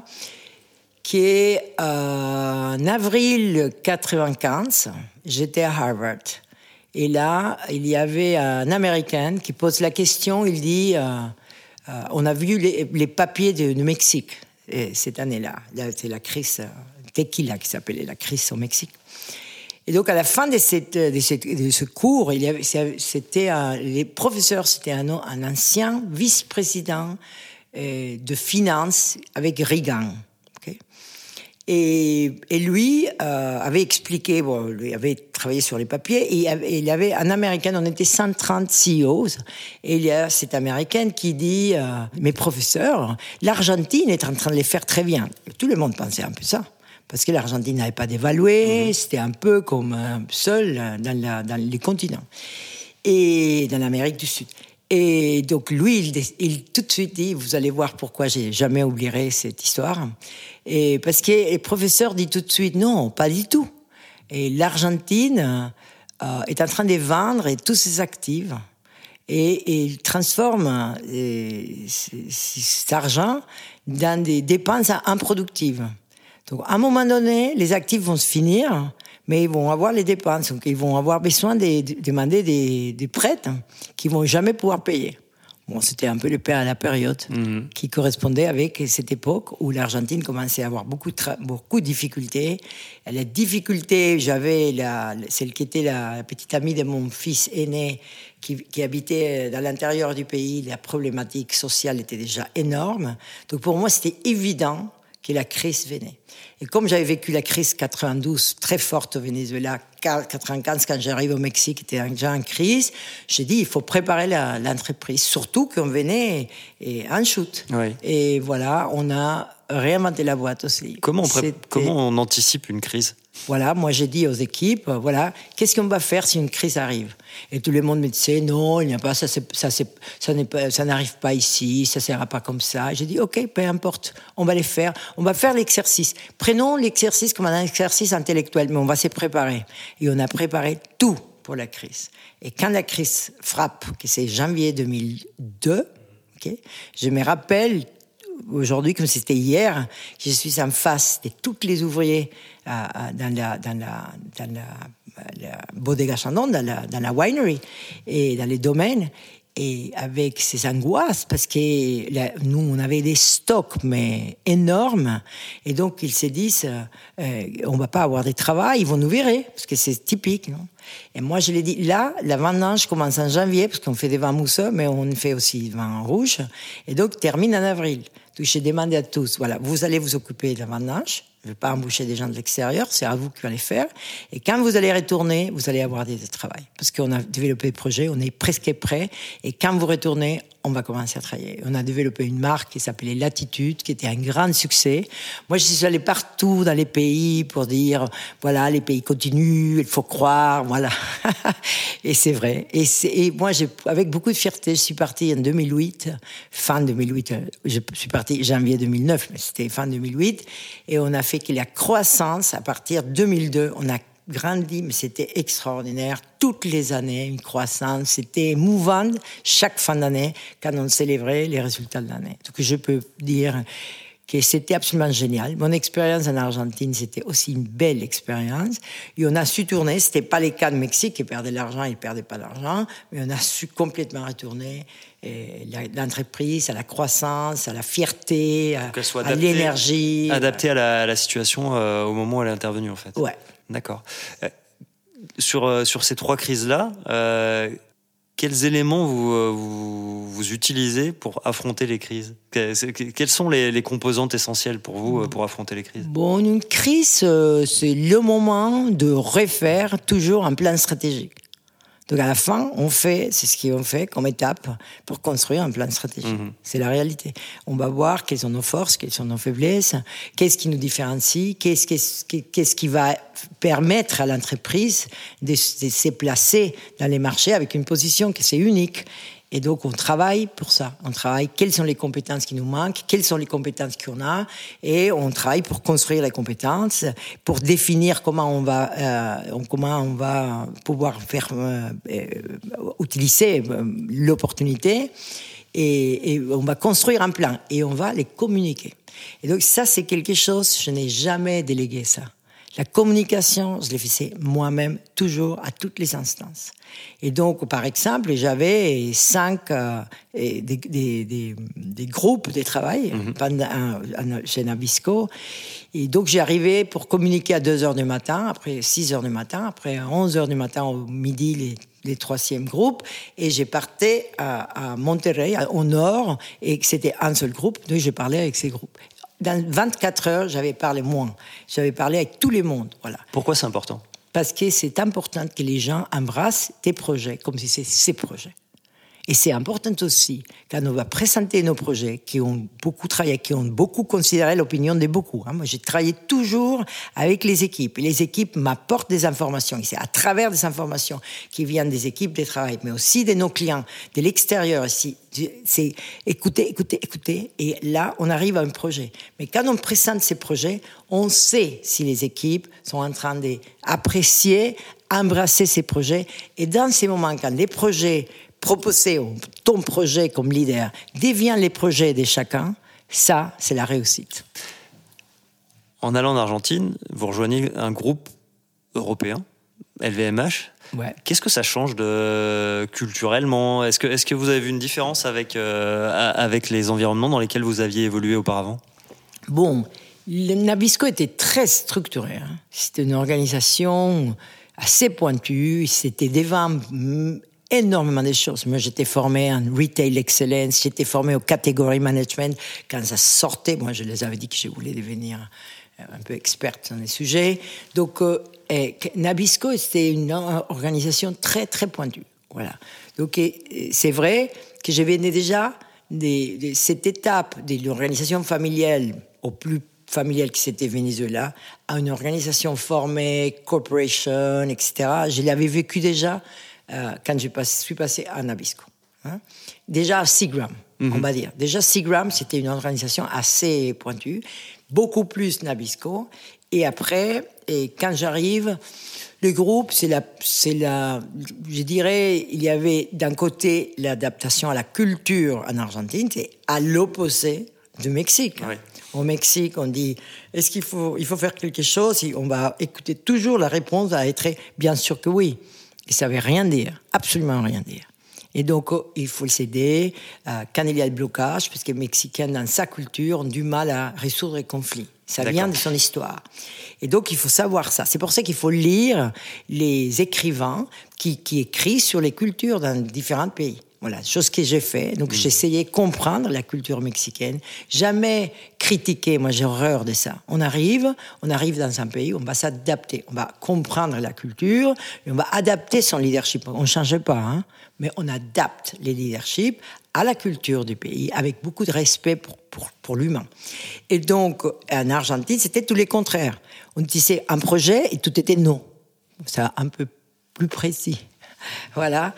qu'en euh, avril quatre-vingt-quinze, j'étais à Harvard. Et là, il y avait un Américain qui pose la question, il dit... Euh, Euh, on a vu les, les papiers du de Mexique et cette année-là. C'est la crise tequila qui s'appelait la crise au Mexique. Et donc, à la fin de, cette, de, cette, de ce cours, il y avait, c'était un, les professeurs, c'était un, un ancien vice-président euh, de finances avec Reagan. Okay? Et, et lui euh, avait expliqué, bon, lui avait travaillé sur les papiers, et il y avait un Américain, on était cent trente C E Os, et il y a cet Américain qui dit euh, mes professeurs, l'Argentine est en train de les faire très bien. Et tout le monde pensait un peu ça, parce que l'Argentine n'avait pas dévalué, mmh. C'était un peu comme un seul dans, la, dans les continents, et dans l'Amérique du Sud. Et donc lui, il, il tout de suite dit, vous allez voir pourquoi j'ai jamais oublié cette histoire. Et parce que le professeur dit tout de suite, non, pas du tout. Et l'Argentine euh, est en train de vendre tous ses actifs et, et il transforme et, cet argent dans des dépenses improductives. Donc à un moment donné, les actifs vont se finir, mais ils vont avoir les dépenses. Donc ils vont avoir besoin de, de demander des, des prêts qu'ils vont jamais pouvoir payer. Bon, c'était un peu le père à la période mmh. qui correspondait avec cette époque où l'Argentine commençait à avoir beaucoup de, tra- beaucoup de difficultés. Et les difficultés, j'avais la, celle qui était la, la petite amie de mon fils aîné qui, qui habitait dans l'intérieur du pays. La problématique sociale était déjà énorme. Donc pour moi, c'était évident que la crise venait. Et comme j'avais vécu la crise quatre-vingt-douze très forte au Venezuela, quatre-vingt-quinze quand j'arrive au Mexique, était déjà en crise, j'ai dit il faut préparer la, l'entreprise, surtout qu'on venait et, en chute. Oui. Et voilà, on a réinventé la boîte aussi. Comment on, pré- comment on anticipe une crise ? Voilà, moi j'ai dit aux équipes, euh, voilà, qu'est-ce qu'on va faire si une crise arrive? Et tout le monde me disait, non, il n'y a pas, ça, c'est, ça, c'est, ça, n'est pas, ça n'arrive pas ici, ça ne sera pas comme ça. J'ai dit, ok, peu importe, on va les faire, on va faire l'exercice. Prenons l'exercice comme un exercice intellectuel, mais on va se préparer. Et on a préparé tout pour la crise. Et quand la crise frappe, que c'est janvier deux mille deux, okay, je me rappelle aujourd'hui, comme c'était hier, je suis en face de tous les ouvriers euh, dans la, dans la, dans la, la Bodega Chandon, dans la, dans la winery et dans les domaines, et avec ces angoisses, parce que là, nous, on avait des stocks, mais énormes, et donc ils se disent, euh, on va pas avoir de travail, ils vont nous virer, parce que c'est typique, non? Et moi, je l'ai dit, là, la vendange commence en janvier, parce qu'on fait des vins mousseux, mais on fait aussi des vins rouges, et donc termine en avril. Donc j'ai demandé à tous, voilà, vous allez vous occuper de la vendange, je ne vais pas embaucher des gens de l'extérieur, c'est à vous qui allez faire. Et quand vous allez retourner, vous allez avoir des travail. Parce qu'on a développé le projet, on est presque prêt. Et quand vous retournez, on va commencer à travailler. On a développé une marque qui s'appelait Latitude, qui était un grand succès. Moi, je suis allée partout dans les pays pour dire, voilà, les pays continuent, il faut croire, voilà. Et c'est vrai. Et, c'est, et moi, j'ai, avec beaucoup de fierté, je suis partie en deux mille huit, fin deux mille huit, je suis partie janvier deux mille neuf, mais c'était fin deux mille huit, et on a fait qu'il y a croissance à partir de deux mille deux. On a grandi, mais c'était extraordinaire. Toutes les années, une croissance. C'était émouvant chaque fin d'année quand on célébrait les résultats de l'année. Donc je peux dire que c'était absolument génial. Mon expérience en Argentine, c'était aussi une belle expérience. Et on a su tourner. C'était pas les cas de Mexique qui perdaient de l'argent, ils perdaient pas d'argent, mais on a su complètement retourner et l'entreprise à la croissance, à la fierté, à, à adaptée, l'énergie. Adaptée à la, à la situation euh, au moment où elle est intervenue, en fait. Ouais. D'accord. Euh, sur, euh, sur ces trois crises-là, euh, quels éléments vous, vous, vous utilisez pour affronter les crises? Quelles sont les, les composantes essentielles pour vous pour affronter les crises? Bon, une crise, euh, c'est le moment de refaire toujours un plan stratégique. Donc à la fin, on fait, c'est ce qu'on fait comme étape pour construire un plan stratégique. Mmh. C'est la réalité. On va voir quelles sont nos forces, quelles sont nos faiblesses, qu'est-ce qui nous différencie, qu'est-ce, qu'est-ce, qu'est-ce qui va permettre à l'entreprise de, de se placer dans les marchés avec une position qui c'est unique. Et donc, on travaille pour ça. On travaille quelles sont les compétences qui nous manquent, quelles sont les compétences qu'on a, et on travaille pour construire les compétences, pour définir comment on va, euh, comment on va pouvoir faire euh, euh, utiliser euh, l'opportunité, et, et on va construire un plan et on va les communiquer. Et donc, ça, c'est quelque chose, je n'ai jamais délégué ça. La communication, je l'ai fait moi-même, toujours, à toutes les instances. Et donc, par exemple, j'avais cinq euh, des, des, des, des groupes de travail mm-hmm. pendant, un, chez Nabisco. Et donc, j'arrivais pour communiquer à deux heures du matin, après six heures du matin, après onze heures du matin au midi, les les troisièmes groupes, et j'ai parté à, à Monterrey, au nord, et c'était un seul groupe, donc j'ai parlé avec ces groupes. Dans vingt-quatre heures, j'avais parlé moins. J'avais parlé avec tout le monde. Voilà. Pourquoi c'est important? Parce que c'est important que les gens embrassent tes projets comme si c'est ses projets. Et c'est important aussi, quand on va présenter nos projets, qui ont beaucoup travaillé, qui ont beaucoup considéré l'opinion de beaucoup. Moi, j'ai travaillé toujours avec les équipes. Et les équipes m'apportent des informations. Et c'est à travers des informations qui viennent des équipes de travail, mais aussi de nos clients, de l'extérieur ici. C'est écouter, écouter, écouter. Et là, on arrive à un projet. Mais quand on présente ces projets, on sait si les équipes sont en train d'apprécier, embrasser ces projets. Et dans ces moments, quand les projets proposés, ton projet comme leader, devient les projets de chacun, ça, c'est la réussite. En allant en Argentine, vous rejoignez un groupe européen, L V M H. Ouais. Qu'est-ce que ça change de, culturellement? Est-ce que, est-ce que vous avez vu une différence avec, euh, avec les environnements dans lesquels vous aviez évolué auparavant? Bon, le Nabisco était très structuré. Hein. C'était une organisation assez pointue. C'était des vins énormément de choses. Moi, j'étais formé en retail excellence, j'étais formé au category management. Quand ça sortait, moi, je les avais dit que je voulais devenir un peu experte dans les sujets. Donc, euh, et, Nabisco, c'était une organisation très, très pointue. Voilà. Donc, et, c'est vrai que je venais déjà de, de cette étape de l'organisation familiale au plus familiale qui c'était Venezuela, à une organisation formée, corporation, et cetera. Je l'avais vécu déjà euh, quand je passe, suis passé à Nabisco. Hein. Déjà à Seagram, mm-hmm. on va dire. Déjà Seagram, c'était une organisation assez pointue, beaucoup plus Nabisco. Et après, et quand j'arrive, le groupe, c'est la, c'est la, je dirais, il y avait d'un côté l'adaptation à la culture en Argentine, c'est à l'opposé du Mexique. Oui. Au Mexique, on dit, est-ce qu'il faut, il faut faire quelque chose? On va écouter toujours la réponse va être bien sûr que oui. Et ça ne veut rien dire, absolument rien dire. Et donc, il faut le céder euh, quand il y a le blocage, parce que les Mexicains, dans sa culture, ont du mal à résoudre les conflits. Ça D'accord. vient de son histoire. Et donc, il faut savoir ça. C'est pour ça qu'il faut lire les écrivains qui, qui écrivent sur les cultures dans différents pays. Voilà, chose que j'ai fait. Donc, mmh. j'ai essayé de comprendre la culture mexicaine. Jamais critiquer. Moi, j'ai horreur de ça. On arrive, on arrive dans un pays, on va s'adapter. On va comprendre la culture et on va adapter son leadership. On ne change pas, hein, mais on adapte les leaderships à la culture du pays avec beaucoup de respect pour, pour, pour l'humain. Et donc, en Argentine, c'était tout le contraire. On disait un projet et tout était non. C'est un peu plus précis. Voilà.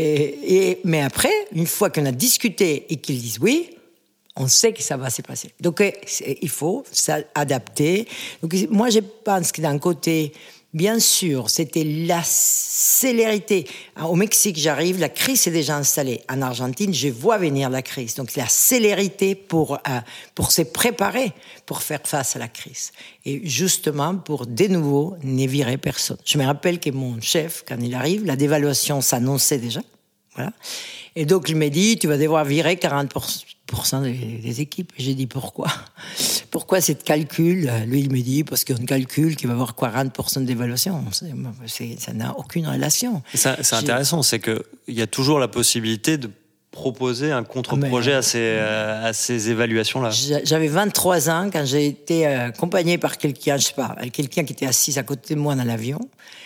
Et, et, mais après, une fois qu'on a discuté et qu'ils disent oui, on sait que ça va se passer. Donc, il faut s'adapter. Donc, moi, je pense que d'un côté, bien sûr, c'était la célérité. Au Mexique, j'arrive, la crise est déjà installée. En Argentine, je vois venir la crise. Donc, la célérité pour, euh, pour se préparer, pour faire face à la crise. Et justement, pour, de nouveau, ne virer personne. Je me rappelle que mon chef, quand il arrive, la dévaluation s'annonçait déjà. Voilà. Et donc, il m'a dit, tu vas devoir virer quarante pour cent des, des équipes. Et j'ai dit, pourquoi? Pourquoi cette calcul? Lui, il me dit, parce qu'on calcule qu'il va y avoir quarante pour cent de dévaluation. C'est, c'est, ça n'a aucune relation. Ça, c'est j'ai... intéressant, c'est qu'il y a toujours la possibilité de proposer un contre-projet mais, à, ces, à ces évaluations-là. J'avais vingt-trois ans quand j'ai été accompagné par quelqu'un, je sais pas, quelqu'un qui était assis à côté de moi dans l'avion.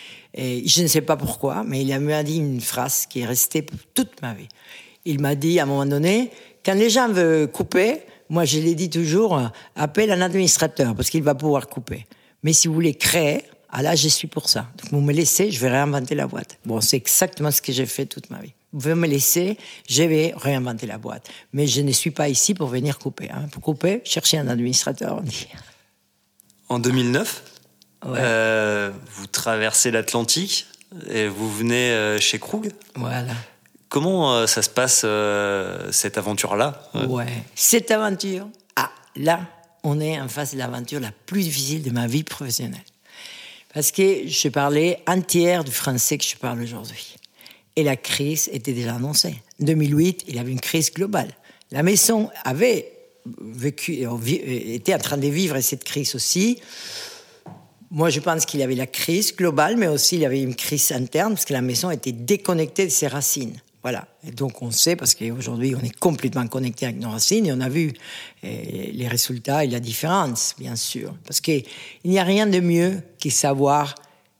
Et je ne sais pas pourquoi, mais il m'a dit une phrase qui est restée toute ma vie. Il m'a dit, à un moment donné, quand les gens veulent couper, moi je l'ai dit toujours, appelle un administrateur, parce qu'il va pouvoir couper. Mais si vous voulez créer, ah là, je suis pour ça. Donc vous me laissez, je vais réinventer la boîte. Bon, c'est exactement ce que j'ai fait toute ma vie. Vous pouvez me laisser, je vais réinventer la boîte. Mais je ne suis pas ici pour venir couper. Hein. Pour couper, cherchez un administrateur, on dit. En deux mille neuf, ouais. euh, vous traversez l'Atlantique et vous venez euh, chez Krug. Voilà. Comment euh, ça se passe, euh, cette aventure-là? Ouais, cette aventure, ah, là, on est en face de l'aventure la plus difficile de ma vie professionnelle. Parce que je parlais un tiers du français que je parle aujourd'hui. Et la crise était déjà annoncée. En deux mille huit, il y avait une crise globale. La maison avait vécu, était en train de vivre cette crise aussi. Moi, je pense qu'il y avait la crise globale, mais aussi il y avait une crise interne, parce que la maison était déconnectée de ses racines. Voilà. Et donc, on sait, parce qu'aujourd'hui, on est complètement connecté avec nos racines, et on a vu eh, les résultats et la différence, bien sûr. Parce qu'il n'y a rien de mieux que savoir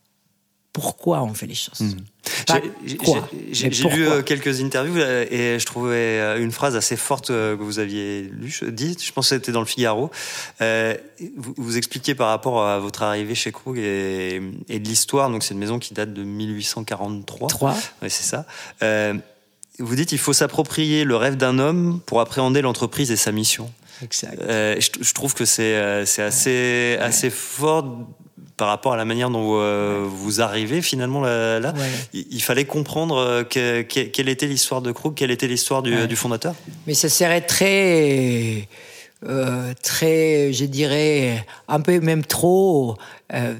pourquoi on fait les choses. Mmh. Pas j'ai, quoi, j'ai, j'ai lu quelques interviews et je trouvais une phrase assez forte que vous aviez lu, dit, je pense que c'était dans le Figaro. Euh, vous, vous expliquiez par rapport à votre arrivée chez Krug et, et de l'histoire, donc c'est une maison qui date de mille huit cent quarante-trois. Trois. Oui, c'est ça. Euh, vous dites il faut s'approprier le rêve d'un homme pour appréhender l'entreprise et sa mission. Exact. Euh, je, je trouve que c'est, c'est assez, ouais. assez fort par rapport à la manière dont euh, vous arrivez finalement là, là. Ouais. Il, il fallait comprendre que, que, quelle était l'histoire de Krug, quelle était l'histoire du, ouais. du fondateur. Mais ça serait très, euh, très, je dirais, un peu même trop euh,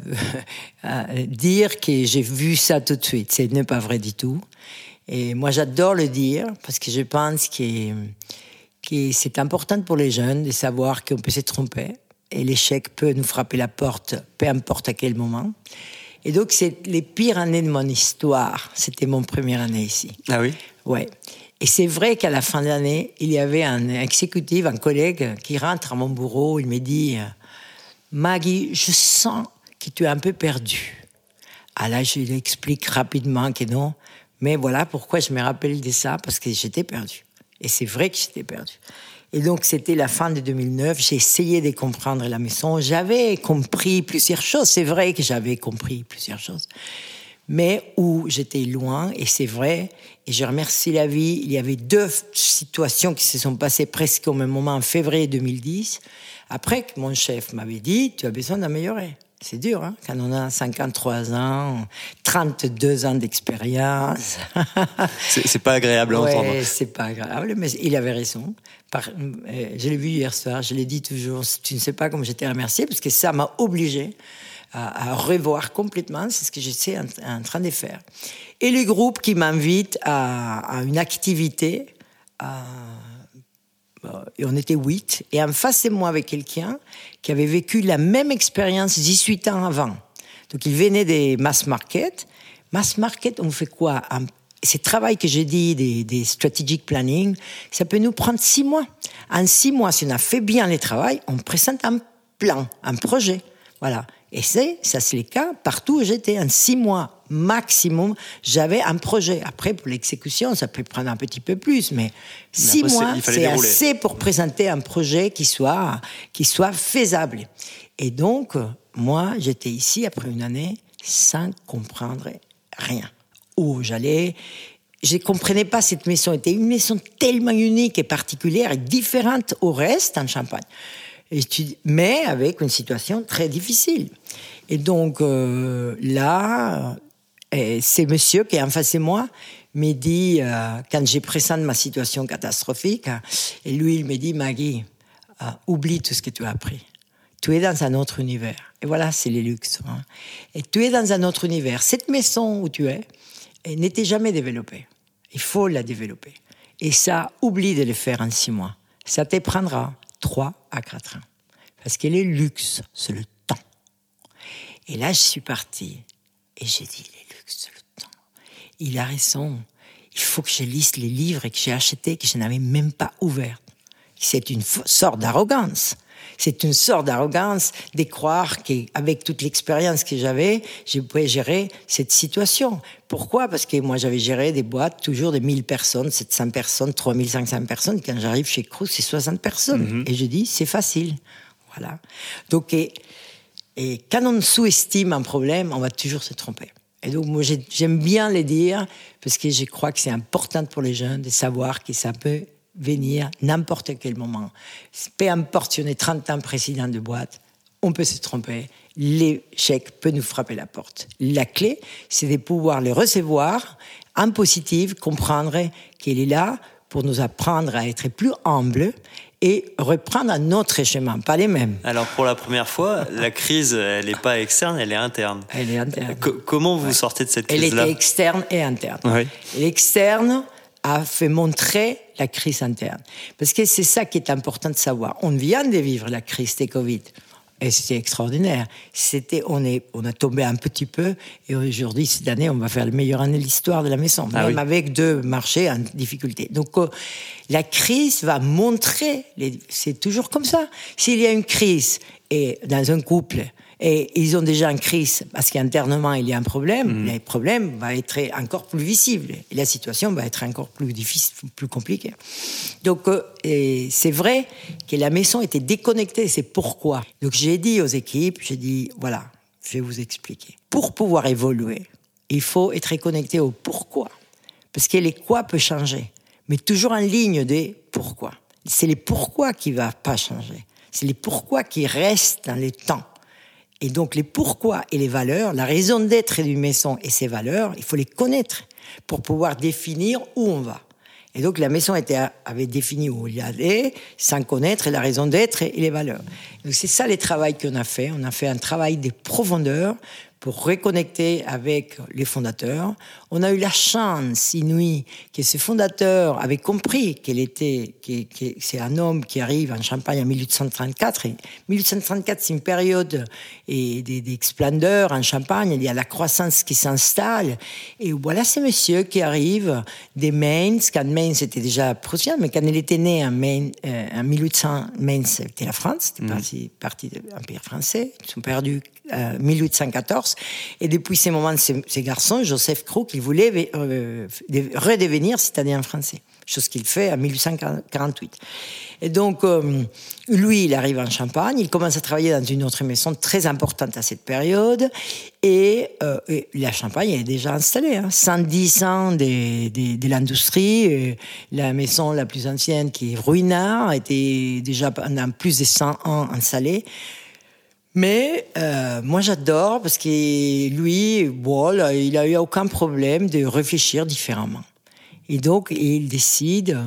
dire que j'ai vu ça tout de suite. Ce n'est pas vrai du tout. Et moi, j'adore le dire parce que je pense que, que c'est important pour les jeunes de savoir qu'on peut se tromper. Et l'échec peut nous frapper la porte, peu importe à quel moment. Et donc, c'est les pires années de mon histoire. C'était mon première année ici. Ah oui? Ouais. Et c'est vrai qu'à la fin de l'année, il y avait un exécutif, un collègue, qui rentre à mon bureau. Il me dit, Maggie, je sens que tu es un peu perdue. Ah là, je lui explique rapidement que non. Mais voilà pourquoi je me rappelle de ça, parce que j'étais perdue. Et c'est vrai que j'étais perdue. Et donc, c'était la fin de deux mille neuf. J'ai essayé de comprendre la maison. J'avais compris plusieurs choses. C'est vrai que j'avais compris plusieurs choses. Mais où j'étais loin, et c'est vrai, et je remercie la vie, il y avait deux situations qui se sont passées presque au même moment, en février deux mille dix, après que mon chef m'avait dit, tu as besoin d'améliorer. C'est dur, hein, quand on a cinquante-trois ans, trente-deux ans d'expérience. c'est, c'est pas agréable à ouais, entendre. C'est pas agréable, mais il avait raison. Par, euh, je l'ai vu hier soir, je l'ai dit toujours, tu ne sais pas comment j'étais remerciée, parce que ça m'a obligée à, à revoir complètement, c'est ce que j'étais en, en train de faire. Et le groupe qui m'invite à, à une activité, à, et on était huit, et en face de moi avec quelqu'un qui avait vécu la même expérience dix-huit ans avant. Donc il venait des mass market. Mass market, on fait quoi? Un, ce travail que j'ai dit, des, des strategic planning, ça peut nous prendre six mois. En six mois, si on a fait bien le travail, on présente un plan, un projet. Voilà. Et c'est, ça c'est le cas partout où j'étais. En six mois maximum, j'avais un projet. Après, pour l'exécution, ça peut prendre un petit peu plus, mais, mais six après, mois, c'est, c'est assez pour présenter un projet qui soit, qui soit faisable. Et donc, moi, j'étais ici après une année sans comprendre rien. Où j'allais, je ne comprenais pas cette maison. C'était une maison tellement unique et particulière et différente au reste en Champagne. Mais avec une situation très difficile. Et donc euh, là, et c'est monsieur qui est en face de moi me dit, euh, quand je présente ma situation catastrophique, et lui il me dit, Maggie, euh, oublie tout ce que tu as appris. Tu es dans un autre univers. Et voilà, c'est les luxes. Hein. Et tu es dans un autre univers. Cette maison où tu es elle n'était jamais développée. Il faut la développer. Et ça, oublie de le faire en six mois. Ça te prendra trois à quatre ans. Parce que le luxe, c'est le temps. Et là, je suis partie. Et j'ai dit, le luxe, c'est le temps. Il a raison. Il faut que je lise les livres que j'ai achetés, que je n'avais même pas ouverts. C'est une sorte d'arrogance. C'est une sorte d'arrogance de croire qu'avec toute l'expérience que j'avais, je pouvais gérer cette situation. Pourquoi? Parce que moi, j'avais géré des boîtes toujours de mille personnes, sept cents personnes, trois mille cinq cents personnes. Quand j'arrive chez Krug, c'est soixante personnes. Mm-hmm. Et je dis, c'est facile. Voilà. Donc, et, et quand on sous-estime un problème, on va toujours se tromper. Et donc, moi, j'aime bien les dire, parce que je crois que c'est important pour les jeunes de savoir que ça peut venir n'importe quel moment. Peu importe si on est trente ans président de boîte, on peut se tromper. L'échec peut nous frapper la porte. La clé, c'est de pouvoir le recevoir en positif, comprendre qu'il est là pour nous apprendre à être plus humbles et reprendre un autre chemin, pas les mêmes. Alors, pour la première fois, la crise, elle n'est pas externe, elle est interne. Elle est interne. Co- comment vous ouais. sortez de cette crise-là? Elle était externe et interne. Oui. L'externe a fait montrer la crise interne. Parce que c'est ça qui est important de savoir. On vient de vivre la crise des Covid. Et c'était extraordinaire. C'était, on, est, on a tombé un petit peu. Et aujourd'hui, cette année, on va faire le meilleur année de l'histoire de la maison. Ah même oui. Avec deux marchés en difficulté. Donc, euh, la crise va montrer... Les, c'est toujours comme ça. S'il y a une crise et dans un couple... et ils ont déjà une crise parce qu'internement il y a un problème, mmh. le problème va être encore plus visible et la situation va être encore plus difficile, plus compliquée. Donc euh, et c'est vrai que la maison était déconnectée, c'est pourquoi. Donc j'ai dit aux équipes, j'ai dit voilà, je vais vous expliquer. Pour pouvoir évoluer, il faut être connecté au pourquoi, parce que les quoi peut changer, mais toujours en ligne des pourquoi. C'est les pourquoi qui va pas changer, c'est les pourquoi qui restent dans le temps. Et donc, les pourquoi et les valeurs, la raison d'être d'une maison et ses valeurs, il faut les connaître pour pouvoir définir où on va. Et donc, la maison était, avait défini où il y allait, sans connaître la raison d'être et les valeurs. Donc, c'est ça le travail qu'on a fait. On a fait un travail de profondeur pour reconnecter avec les fondateurs. On a eu la chance inouïe que ce fondateur avait compris qu'il était, que, que c'est un homme qui arrive en Champagne en dix-huit cent trente-quatre. Et dix-huit cent trente-quatre, c'est une période et des, des splendeurs en Champagne. Il y a la croissance qui s'installe. Et voilà ce monsieur qui arrive des Mainz, quand Mainz était déjà prussien, mais quand il était né en, Maine, euh, en mille huit cents, Mainz, c'était la France, c'était mmh. parti, parti de l'Empire français. Ils sont perdus en euh, mille huit cent quatorze. Et depuis ces moments, ces, ces garçons, Joseph Krug, il voulait euh, redevenir citoyen français. chose qu'il fait en dix-huit cent quarante-huit. Et donc, euh, lui, il arrive en Champagne, il commence à travailler dans une autre maison très importante à cette période, et, euh, et la Champagne est déjà installée, hein, cent dix ans de, de, de l'industrie. Et la maison la plus ancienne, qui est Ruinart, a été déjà pendant plus de cent ans installée. Mais euh, moi, j'adore parce que lui, bon, il n'a eu aucun problème de réfléchir différemment. Et donc, il décide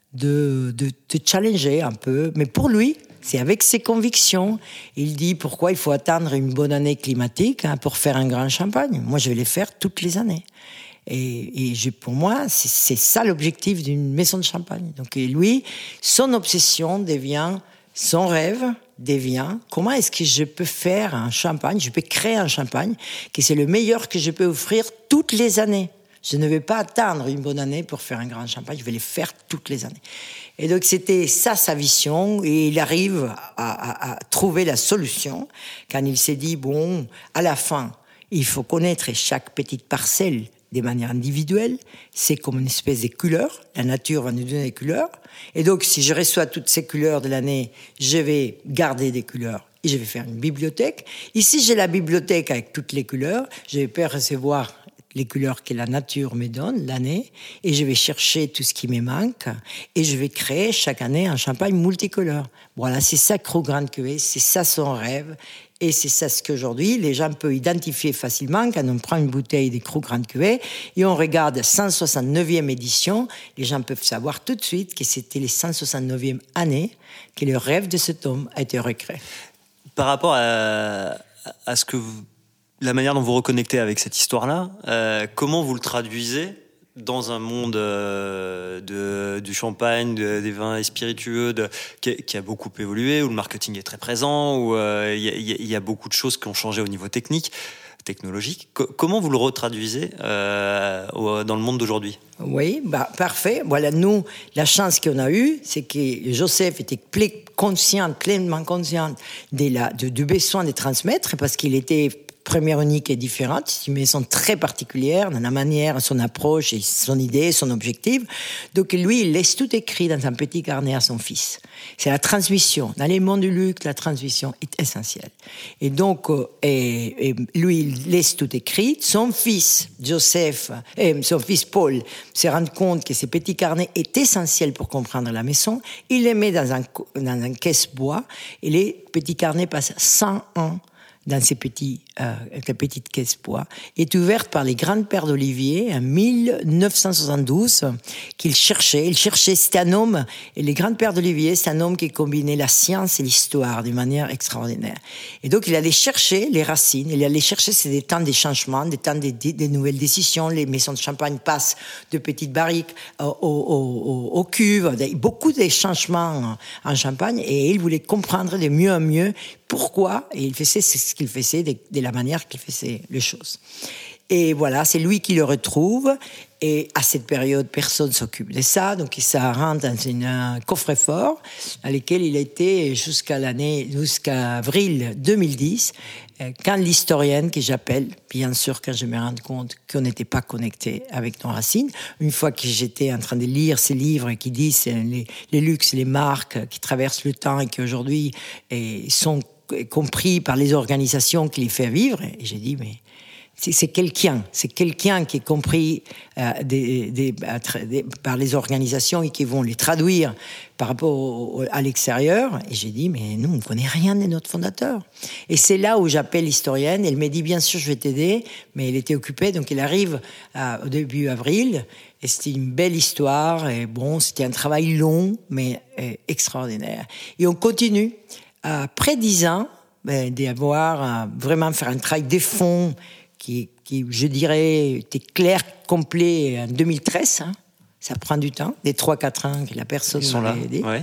de, de, de challenger un peu. Mais pour lui, c'est avec ses convictions. Il dit pourquoi il faut attendre une bonne année climatique, hein, pour faire un grand champagne. Moi, je vais les faire toutes les années. Et, et je, pour moi, c'est, c'est ça l'objectif d'une maison de champagne. Donc, et lui, son obsession devient, son rêve devient, comment est-ce que je peux faire un champagne, je peux créer un champagne, que c'est le meilleur que je peux offrir toutes les années. Je ne vais pas attendre une bonne année pour faire un grand champagne, je vais les faire toutes les années. Et donc, c'était ça, sa vision, et il arrive à, à, à trouver la solution quand il s'est dit, bon, à la fin, il faut connaître chaque petite parcelle de manière individuelle. C'est comme une espèce de couleur. La nature va nous donner des couleurs. Et donc, si je reçois toutes ces couleurs de l'année, je vais garder des couleurs et je vais faire une bibliothèque. Ici, j'ai la bibliothèque avec toutes les couleurs. Je vais pas recevoir les couleurs que la nature me donne l'année, et je vais chercher tout ce qui me manque, et je vais créer chaque année un champagne multicolore. Voilà, c'est ça Krug Grande Cuvée, c'est ça son rêve, et c'est ça ce qu'aujourd'hui les gens peuvent identifier facilement quand on prend une bouteille de Krug Grande Cuvée et on regarde cent soixante-neuvième édition, les gens peuvent savoir tout de suite que c'était les cent soixante-neuvième année que le rêve de cet homme a été recréé. Par rapport à, à ce que vous, la manière dont vous reconnectez avec cette histoire-là, euh, comment vous le traduisez dans un monde euh, de, du champagne, de, des vins et spiritueux, de, qui, qui a beaucoup évolué, où le marketing est très présent, où il euh, y, y, y a beaucoup de choses qui ont changé au niveau technique, technologique. Co- comment vous le retraduisez euh, au, dans le monde d'aujourd'hui ? Oui, bah, parfait. Voilà, nous, la chance qu'on a eue, c'est que Joseph était ple- conscient, pleinement conscient de la, de, du besoin de transmettre, parce qu'il était première unique et différente, c'est une maison très particulière dans la manière, son approche, et son idée, son objectif. Donc lui, il laisse tout écrit dans un petit carnet à son fils. C'est la transmission. Dans les mondes du luxe, la transmission est essentielle. Et donc, euh, et, et lui, il laisse tout écrit. Son fils, Joseph, et son fils Paul, se rend compte que ces petits carnets est essentiel pour comprendre la maison. Il les met dans un, dans un caisse bois, et les petits carnets passent cent ans dans ces petits, euh, ces petites caisses bois, est ouverte par les grandes paires d'Olivier en mille neuf cent soixante-douze, qu'il cherchait. Il cherchait, c'était un homme, et les grandes paires d'Olivier, c'est un homme qui combinait la science et l'histoire d'une manière extraordinaire. Et donc, il allait chercher les racines, il allait chercher, c'est des temps des changements, des temps des, des nouvelles décisions. Les maisons de champagne passent de petites barriques aux, aux, aux, aux cuves, beaucoup de changements en Champagne, et il voulait comprendre de mieux en mieux pourquoi, et il faisait ce qu'il faisait de, de la manière qu'il faisait les choses. Et voilà, c'est lui qui le retrouve, et à cette période, personne ne s'occupe de ça, donc il se rentre dans un coffre-fort, à lequel il était jusqu'à l'année, jusqu'à avril deux mille dix, quand l'historienne que j'appelle, bien sûr, quand je me rends compte qu'on n'était pas connecté avec nos racines, une fois que j'étais en train de lire ces livres qui disent les, les luxes, les marques qui traversent le temps et qui aujourd'hui et, sont compris par les organisations qui les font vivre, et j'ai dit, mais c'est, c'est quelqu'un, c'est quelqu'un qui est compris euh, des, des, des, par les organisations et qui vont les traduire par rapport au, à l'extérieur. Et j'ai dit, mais nous, on ne connaît rien de notre fondateur. Et c'est là où j'appelle l'historienne. Elle m'a dit, bien sûr, je vais t'aider, mais elle était occupée, donc elle arrive euh, au début avril. Et c'était une belle histoire. Et bon, c'était un travail long, mais euh, extraordinaire. Et on continue. Après dix ans, ben, d'avoir euh, vraiment faire un travail de fond qui, qui, je dirais, était clair, complet en deux mille treize. Hein. Ça prend du temps, des trois à quatre ans que la personne m'a aidé. Ouais.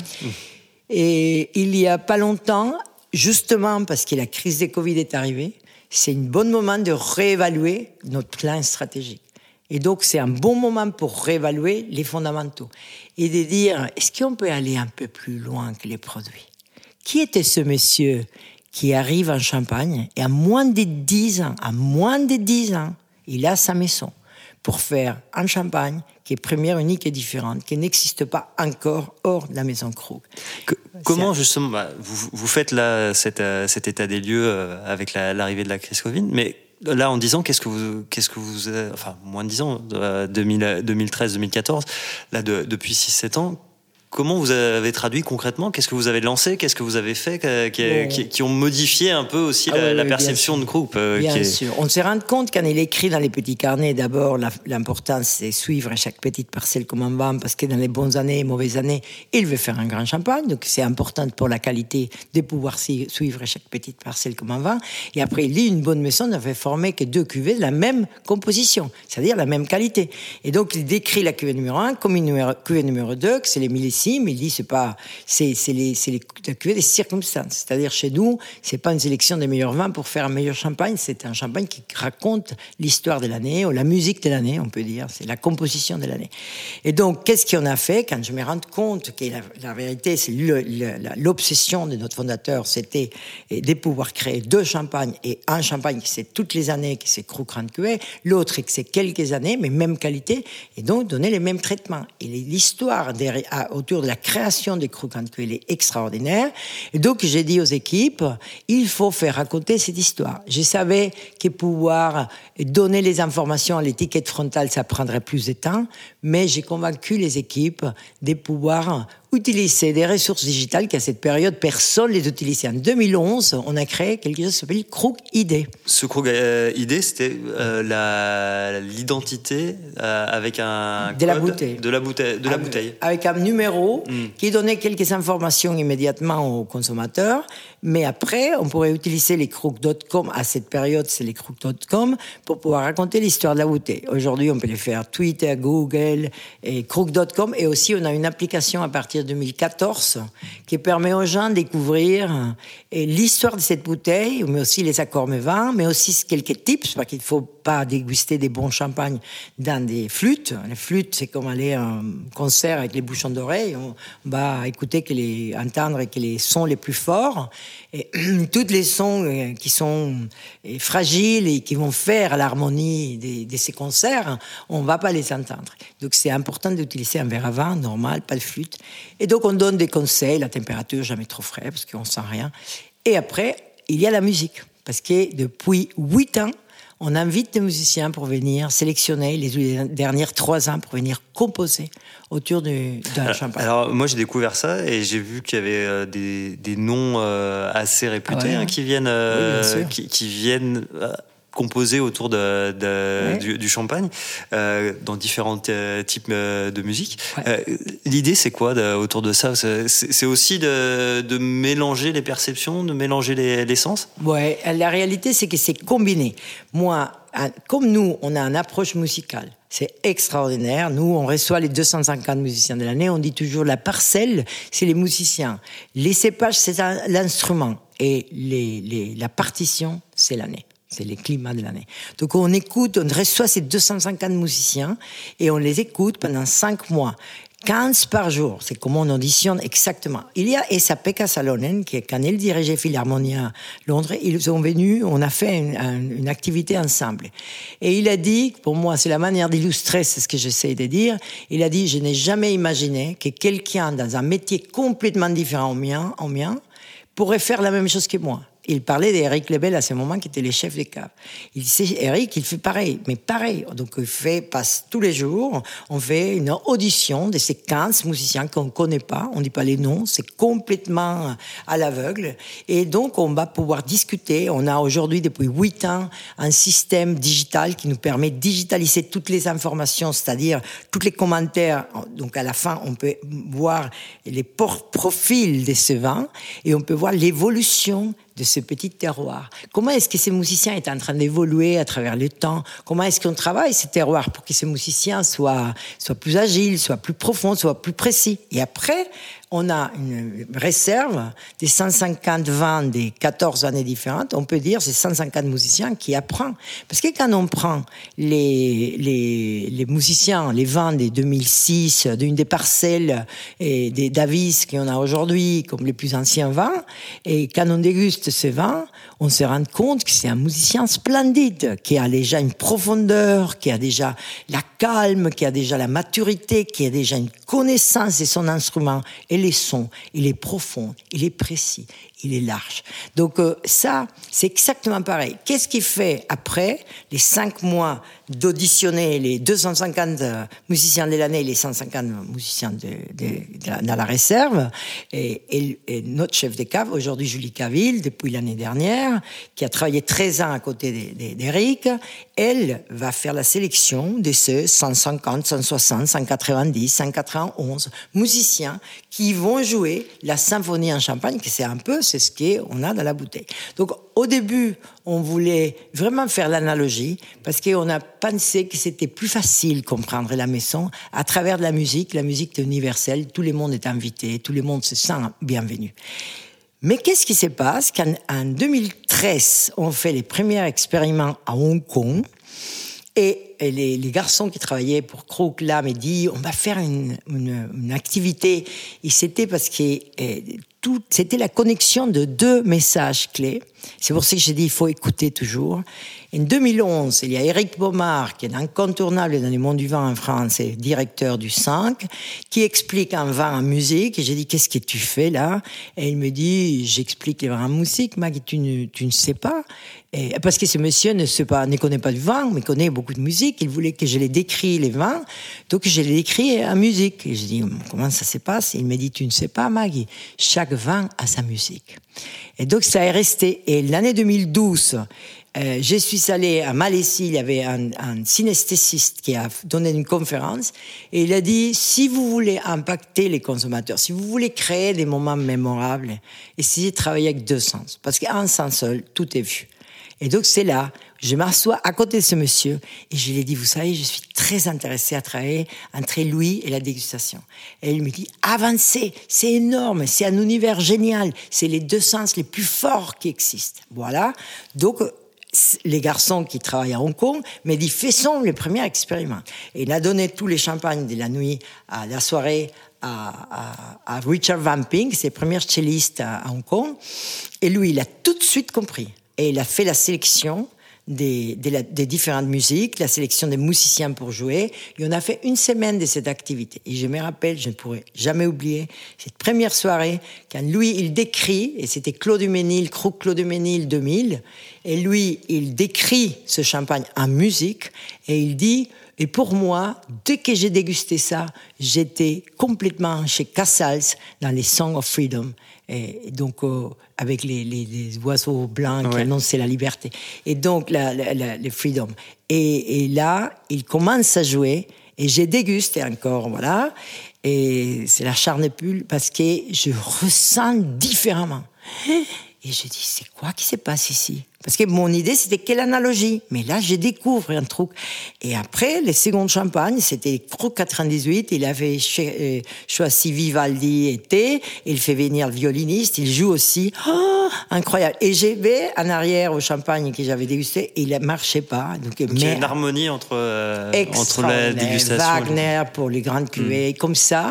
Et il y a pas longtemps, justement parce que la crise de Covid est arrivée, c'est un bon moment de réévaluer notre plan stratégique. Et donc, c'est un bon moment pour réévaluer les fondamentaux et de dire, est-ce qu'on peut aller un peu plus loin que les produits ? Qui était ce monsieur qui arrive en Champagne et à moins de dix ans, à moins de dix ans, il a sa maison pour faire en Champagne qui est première, unique et différente, qui n'existe pas encore hors de la maison Krug. Que, comment justement, bah, vous, vous faites là cet, euh, cet état des lieux euh, avec la, l'arrivée de la crise Covid, mais là en dix ans, qu'est-ce que vous, qu'est-ce que vous, euh, enfin moins de dix ans, euh, deux mille treize deux mille quatorze, là de, depuis six sept ans. Comment vous avez traduit concrètement ? Qu'est-ce que vous avez lancé ? Qu'est-ce que vous avez fait qui, bon. qui, qui ont modifié un peu aussi ah, la, oui, la oui, perception de groupe euh, Bien qui est... sûr. On se rend compte quand il écrit dans les petits carnets, d'abord, la, l'importance, c'est suivre chaque petite parcelle comme on vend, parce que dans les bonnes années et mauvaises années, il veut faire un grand champagne. Donc, c'est important pour la qualité de pouvoir suivre chaque petite parcelle comme on vend. Et après, il dit une bonne maison ne fait former que deux cuvées de la même composition, c'est-à-dire la même qualité. Et donc, il décrit la cuvée numéro un comme une numéro, cuvée numéro deux, que c'est les millésimes. Mais il dit c'est pas c'est c'est les c'est les la cuvée des circonstances, c'est-à-dire chez nous c'est pas une sélection des meilleurs vins pour faire un meilleur champagne, c'est un champagne qui raconte l'histoire de l'année ou la musique de l'année, on peut dire, c'est la composition de l'année. Et donc qu'est-ce qu'on a fait quand je me rends compte que la, la vérité c'est le, le, la, l'obsession de notre fondateur, c'était de pouvoir créer deux champagnes, et un champagne qui c'est toutes les années, qui c'est Krug Grande Cuvée, l'autre qui c'est quelques années mais même qualité, et donc donner les mêmes traitements. Et l'histoire derrière, autour de la création des Krug Grande Cuvée est extraordinaire. Et donc, j'ai dit aux équipes, il faut faire raconter cette histoire. Je savais que pouvoir donner les informations à l'étiquette frontale, ça prendrait plus de temps, mais j'ai convaincu les équipes de pouvoir utiliser des ressources digitales qu'à cette période, personne ne les utilisait. En deux mille onze, on a créé quelque chose qui s'appelle Krug I D. Ce Krug euh, I D, c'était euh, la, l'identité euh, avec un de code la bouteille. De la bouteille. De la avec, bouteille. Avec un numéro mm. qui donnait quelques informations immédiatement aux consommateurs, mais après, on pourrait utiliser les krug point com, à cette période, c'est les krug point com, pour pouvoir raconter l'histoire de la bouteille. Aujourd'hui, on peut les faire Twitter, Google, et krug point com, et aussi on a une application à partir de deux mille quatorze qui permet aux gens de découvrir l'histoire de cette bouteille, mais aussi les accords vins, mais aussi quelques tips, parce qu'il ne faut pas déguster des bons champagnes dans des flûtes. Les flûtes, c'est comme aller à un concert avec les bouchons d'oreilles. On va écouter, que les, entendre que les sons les plus forts. Et tous les sons qui sont fragiles et qui vont faire l'harmonie de, de ces concerts, on ne va pas les entendre. Donc c'est important d'utiliser un verre à vin normal, pas de flûte. Et donc on donne des conseils, la température, jamais trop frais, parce qu'on ne sent rien. Et après, il y a la musique. Parce que depuis huit ans, on invite des musiciens pour venir sélectionner les dernières trois ans pour venir composer autour du, d'un alors, champagne. Alors moi j'ai découvert ça et j'ai vu qu'il y avait euh, des, des noms euh, assez réputés ah ouais, hein, ouais. qui viennent euh, oui, qui, qui viennent euh, composer autour de, de ouais. du, du champagne euh, dans différents euh, types euh, de musique. Ouais. Euh, l'idée c'est quoi de, autour de ça ? C'est, c'est aussi de, de mélanger les perceptions, de mélanger les, les sens ? Ouais, la réalité c'est que c'est combiné. Moi, comme nous, on a une approche musicale. C'est extraordinaire. Nous, on reçoit les deux cent cinquante musiciens de l'année. On dit toujours la parcelle, c'est les musiciens. Les cépages, c'est l'instrument. Et les, les, la partition, c'est l'année. C'est les climats de l'année. Donc on écoute, on reçoit ces deux cent cinquante musiciens et on les écoute pendant cinq mois. quinze par jour, c'est comment on auditionne exactement. Il y a Esa-Pekka Salonen, qui, quand elle dirigeait Philharmonia Londres, ils sont venus, on a fait une, une, une activité ensemble. Et il a dit, pour moi, c'est la manière d'illustrer, c'est ce que j'essaie de dire, il a dit, je n'ai jamais imaginé que quelqu'un dans un métier complètement différent au mien, au mien pourrait faire la même chose que moi. Il parlait d'Éric Lebel à ce moment, qui était le chef des caves. Il disait, Eric, il fait pareil, mais pareil. Donc, il fait, passe tous les jours, on fait une audition de ces quinze musiciens qu'on ne connaît pas, on ne dit pas les noms, c'est complètement à l'aveugle. Et donc, on va pouvoir discuter. On a aujourd'hui, depuis huit ans, un système digital qui nous permet de digitaliser toutes les informations, c'est-à-dire tous les commentaires. Donc, à la fin, on peut voir les profils de ce vin et on peut voir l'évolution de ce petit terroir. Comment est-ce que ces musiciens sont en train d'évoluer à travers le temps ? Comment est-ce qu'on travaille ces terroirs pour que ces musiciens soient, soient plus agiles, soient plus profonds, soient plus précis ? Et après, on a une réserve des cent cinquante vins des quatorze années différentes. On peut dire c'est cent cinquante musiciens qui apprennent. Parce que quand on prend les, les, les musiciens, les vins des deux mille six, d'une des parcelles et des Davis qu'on a aujourd'hui comme les plus anciens vins, et quand on déguste déguste ce vin, on se rend compte que c'est un musicien splendide, qui a déjà une profondeur, qui a déjà la calme, qui a déjà la maturité, qui a déjà une connaissance de son instrument et les sons. Il est profond, il est précis, il est large. Donc euh, ça, c'est exactement pareil. Qu'est-ce qu'il fait après les cinq mois d'auditionner les deux cent cinquante musiciens de l'année, les cent cinquante musiciens de, de, de la, dans la réserve, et, et, et notre chef de cave, aujourd'hui Julie Caville, depuis l'année dernière, qui a travaillé treize ans à côté d'Éric, elle va faire la sélection de ces cent cinquante, cent soixante, cent quatre-vingt-dix, cent quatre-vingt-onze musiciens qui vont jouer la symphonie en Champagne, que c'est un peu, c'est ce qu'on a dans la bouteille. Donc, au début, on voulait vraiment faire l'analogie, parce qu'on a pensé que c'était plus facile de comprendre la maison à travers de la musique. La musique est universelle, tout le monde est invité, tout le monde se sent bienvenu. Mais qu'est-ce qui se passe quand, en deux mille treize, on fait les premiers expériments à Hong Kong, et, et les, les garçons qui travaillaient pour Krug là m'ont dit on va faire une, une, une activité. Et c'était parce que et, tout, c'était la connexion de deux messages clés. C'est pour ça que j'ai dit il faut écouter toujours. En deux mille onze, il y a Éric Baumard, qui est incontournable dans le monde du vin en France, et directeur du cinq, qui explique un vin en musique. Et j'ai dit qu'est-ce que tu fais là? Et il me dit j'explique les vins en musique, Maggie, tu ne, tu ne sais pas. Et, parce que ce monsieur ne, sait pas, ne connaît pas du vin, mais connaît beaucoup de musique. Il voulait que je les décris, les vins. Donc, je les décris en musique. Et je dis, comment ça se passe? Et il me dit, tu ne sais pas, Maggie. Chaque vin a sa musique. Et donc, ça est resté. Et l'année deux mille douze, euh, je suis allée à Malaisie. Il y avait un, un synesthésiste qui a donné une conférence. Et il a dit, si vous voulez impacter les consommateurs, si vous voulez créer des moments mémorables, essayez de travailler avec deux sens. Parce qu'un sens seul, tout est vu. Et donc, c'est là, je m'assois à côté de ce monsieur et je lui ai dit, vous savez, je suis très intéressée à travailler entre l'ouïe et la dégustation. Et il me dit, avancez, c'est énorme, c'est un univers génial, c'est les deux sens les plus forts qui existent. Voilà. Donc, les garçons qui travaillent à Hong Kong m'ont dit, faisons le premier expériment. Et il a donné tous les champagnes de la nuit à la soirée à, à, à Richard Vamping, c'est le premier celliste à, à Hong Kong. Et lui, il a tout de suite compris. Et il a fait la sélection des, des, des différentes musiques, la sélection des musiciens pour jouer. Et on a fait une semaine de cette activité. Et je me rappelle, je ne pourrai jamais oublier cette première soirée, quand lui, il décrit, et c'était Claude Ménil, Krug Claude Ménil deux mille, et lui, il décrit ce champagne en musique, et il dit, et pour moi, dès que j'ai dégusté ça, j'étais complètement chez Casals dans les Song of Freedom. Et donc, euh, avec les, les, les oiseaux blancs qui ouais. annonçaient la liberté. Et donc, la, la, la, le Freedom. Et, et là, il commence à jouer, et j'ai dégusté encore, voilà. Et c'est la charnepule, parce que je ressens différemment. Et je dis, c'est quoi qui se passe ici? Parce que mon idée, c'était quelle analogie? Mais là, je découvre un truc. Et après, les secondes champagnes, c'était Krug quatre-vingt-dix-huit. Il avait choisi Vivaldi été. Il fait venir le violiniste. Il joue aussi. Oh, incroyable. Et j'ai vais en arrière au champagne que j'avais dégusté. Et il ne marchait pas. Donc, Donc mais, il y a une harmonie entre, euh, entre la dégustation. Wagner pour les grandes cuvées. Mmh. Comme ça.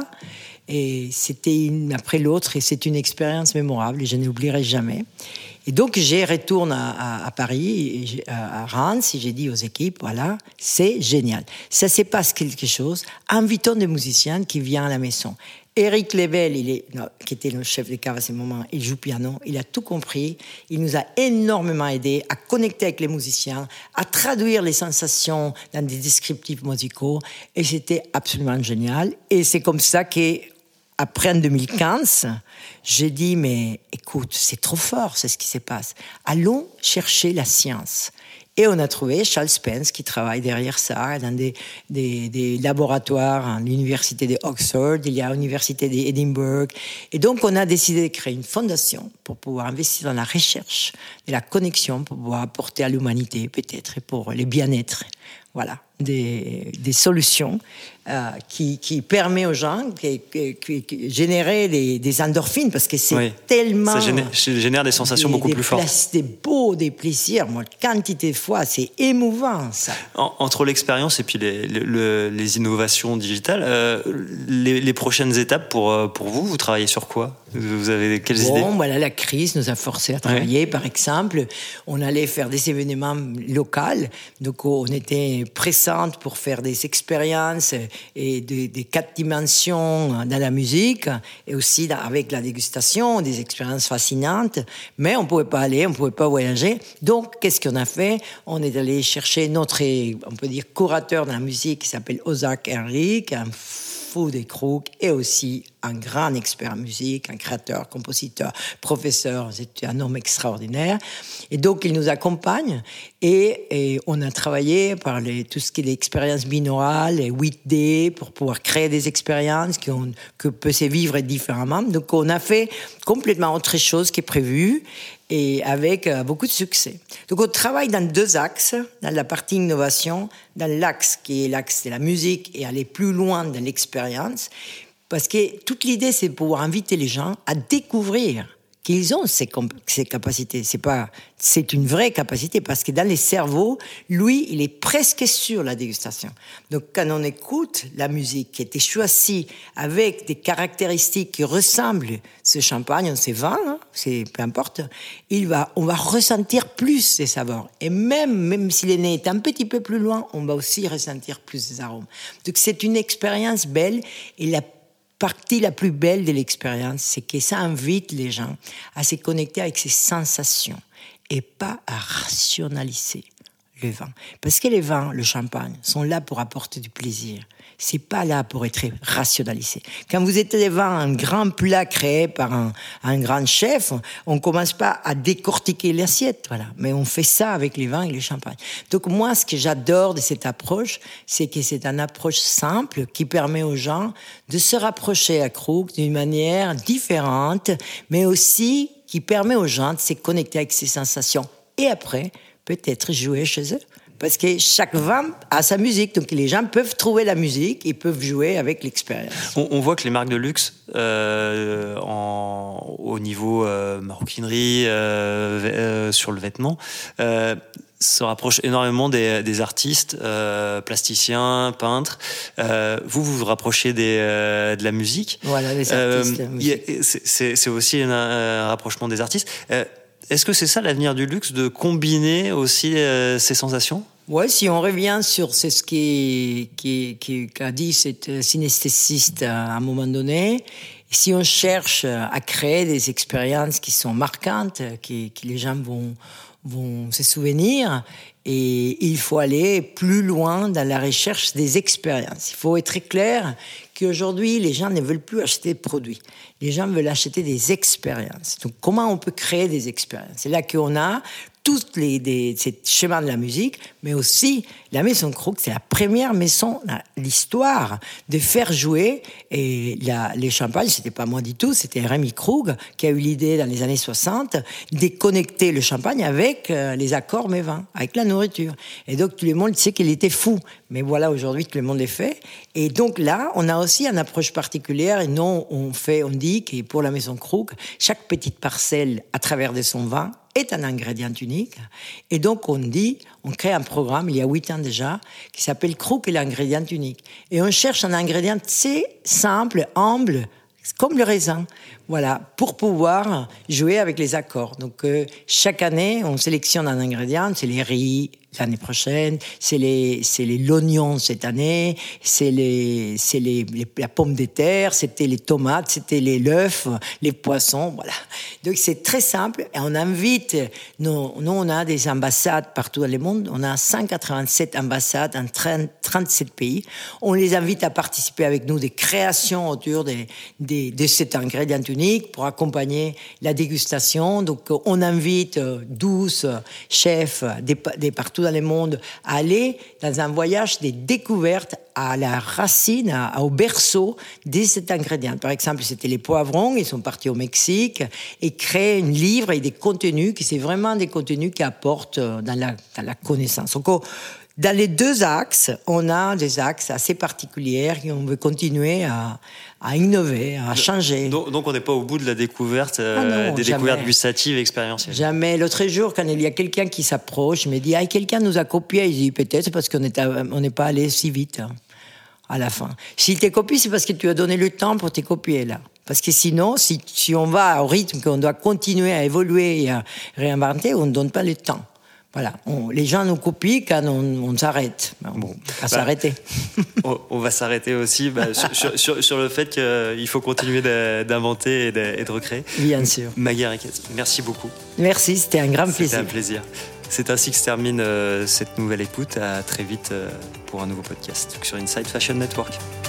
Et c'était une après l'autre, et c'est une expérience mémorable, et je n'oublierai jamais. Et donc, je retourne à, à, à Paris, à Reims, et j'ai dit aux équipes, voilà, c'est génial. Ça se passe quelque chose. Invitons des musiciens qui viennent à la maison. Éric Lebel, il est, non, qui était le chef de cave à ce moment, il joue piano, il a tout compris, il nous a énormément aidé à connecter avec les musiciens, à traduire les sensations dans des descriptifs musicaux, et c'était absolument génial. Et c'est comme ça que, après, en deux mille quinze, j'ai dit, mais écoute, c'est trop fort, c'est ce qui se passe. Allons chercher la science. Et on a trouvé Charles Spence qui travaille derrière ça, dans des, des, des laboratoires à l'université d'Oxford, il y a l'université d'Édimbourg. Et donc, on a décidé de créer une fondation pour pouvoir investir dans la recherche et la connexion, pour pouvoir apporter à l'humanité, peut-être, et pour le bien-être. Voilà. des, des solutions euh, qui, qui permet aux gens qui, qui, qui, qui générer des, des endorphines parce que c'est oui. tellement... Ça génère, génère des sensations des, beaucoup des plus fortes. Places, des beaux, des plaisirs. Moi, quantité de fois, c'est émouvant, ça. En, entre l'expérience et puis les, les, les innovations digitales, euh, les, les prochaines étapes pour, pour vous, vous travaillez sur quoi ? Vous avez quelles bon, idées ? Voilà, la crise nous a forcés à travailler. Ouais. Par exemple, on allait faire des événements locaux. Donc, on était pressante pour faire des expériences et des, des quatre dimensions dans la musique et aussi dans, avec la dégustation, des expériences fascinantes. Mais on ne pouvait pas aller, on ne pouvait pas voyager. Donc, qu'est-ce qu'on a fait ? On est allé chercher notre, on peut dire, curateur de la musique qui s'appelle Ozak Henrik, un fou des crooks et aussi un grand expert en musique, un créateur, compositeur, professeur. C'était un homme extraordinaire. Et donc, il nous accompagne et, et on a travaillé par les, tout ce qui est l'expérience binaurale, les huit D, pour pouvoir créer des expériences qui ont, que peut se vivre différemment. Donc, on a fait complètement autre chose qui est prévu et avec euh, beaucoup de succès. Donc, on travaille dans deux axes, dans la partie innovation, dans l'axe qui est l'axe de la musique et aller plus loin dans l'expérience. Parce que toute l'idée, c'est de pouvoir inviter les gens à découvrir qu'ils ont ces, comp- ces capacités. C'est pas, c'est une vraie capacité parce que dans les cerveaux, lui, il est presque sur la dégustation. Donc, quand on écoute la musique qui a été choisie avec des caractéristiques qui ressemblent ce champagne, ce vin, hein, c'est peu importe, il va, on va ressentir plus ces saveurs. Et même, même si le nez est un petit peu plus loin, on va aussi ressentir plus des arômes. Donc, c'est une expérience belle et la partie la plus belle de l'expérience, c'est que ça invite les gens à se connecter avec ces sensations et pas à rationaliser le vin. Parce que les vins, le champagne, sont là pour apporter du plaisir. C'est pas là pour être rationalisé. Quand vous êtes devant un grand plat créé par un, un grand chef, on commence pas à décortiquer l'assiette, voilà. Mais on fait ça avec les vins et le champagne. Donc moi, ce que j'adore de cette approche, c'est que c'est une approche simple qui permet aux gens de se rapprocher à Krug d'une manière différente, mais aussi qui permet aux gens de se connecter avec ces sensations. Et après, peut-être jouer chez eux. Parce que chaque vin a sa musique, donc les gens peuvent trouver la musique et peuvent jouer avec l'expérience. On, on voit que les marques de luxe, euh, en, au niveau euh, maroquinerie, euh, euh, sur le vêtement, euh, se rapprochent énormément des, des artistes, euh, plasticiens, peintres. Euh, vous, vous vous rapprochez des, euh, de la musique. Voilà, les artistes. Euh, la c'est, c'est, c'est aussi un, un rapprochement des artistes. Euh, Est-ce que c'est ça l'avenir du luxe, de combiner aussi euh, ces sensations ? Oui, si on revient sur ce qui, qui, qui, qu'a dit cette synesthésiste à un moment donné, si on cherche à créer des expériences qui sont marquantes, qui, qui les gens vont, vont se souvenir, et il faut aller plus loin dans la recherche des expériences. Il faut être clair qu'aujourd'hui, les gens ne veulent plus acheter des produits. Les gens veulent acheter des expériences. Donc, comment on peut créer des expériences ? C'est là qu'on a tous les, des, ces chemins de la musique, mais aussi la Maison Krug, c'est la première maison dans l'histoire de faire jouer, et la, les champagnes, c'était pas moi du tout, c'était Rémi Krug qui a eu l'idée dans les années soixante de connecter le champagne avec euh, les accords mévins, avec la nourriture. Et donc tout le monde sait qu'il était fou, mais voilà aujourd'hui tout le monde est fait. Et donc là, on a aussi une approche particulière, et non, on fait, on dit que pour la Maison Krug, chaque petite parcelle à travers de son vin est un ingrédient unique. Et donc, on dit, on crée un programme, il y a huit ans déjà, qui s'appelle Krug et l'ingrédient unique. Et on cherche un ingrédient assez simple, humble, comme le raisin. Voilà, pour pouvoir jouer avec les accords. Donc, euh, chaque année, on sélectionne un ingrédient, c'est les riz l'année prochaine, c'est les, c'est les l'oignon cette année, c'est les, c'est les, les, la pomme de terre, c'était les tomates, c'était les l'œuf, les poissons, voilà. Donc, c'est très simple, et on invite, nous, nous, on a des ambassades partout dans le monde, on a cent quatre-vingt-sept ambassades en trente-sept pays, on les invite à participer avec nous des créations autour des, des, de cet ingrédient unique pour accompagner la dégustation. Donc, on invite douze chefs des, des partout dans le monde à aller dans un voyage de découverte à la racine, à, au berceau de cet ingrédient. Par exemple, c'était les poivrons, ils sont partis au Mexique et créent un livre et des contenus qui c'est vraiment des contenus qui apportent dans la, dans la connaissance. Donc, dans les deux axes, on a des axes assez particuliers et on veut continuer à, à innover, à changer. Donc, donc on n'est pas au bout de la découverte, euh, Ah non, des jamais. découvertes gustatives et expérientielles. Jamais. L'autre jour, quand il y a quelqu'un qui s'approche, il me dit « Ah, quelqu'un nous a copié ». Je dis « Peut-être parce qu'on n'est on n'est pas allé si vite hein, à la fin. S'il t'a copié, c'est parce que tu as donné le temps pour te copier là. Parce que sinon, si, si on va au rythme qu'on doit continuer à évoluer et à réinventer, on ne donne pas le temps. Voilà, on, les gens nous copient quand on, on s'arrête. Bon, on va bah, s'arrêter. On, on va s'arrêter aussi bah, sur, sur, sur le fait qu'il faut continuer de, d'inventer et de, et de recréer. Bien sûr. Maggie Henriquez, merci beaucoup. Merci, c'était un grand plaisir. C'était un plaisir. C'est ainsi que se termine euh, cette nouvelle écoute. À très vite euh, pour un nouveau podcast sur Inside Fashion Network.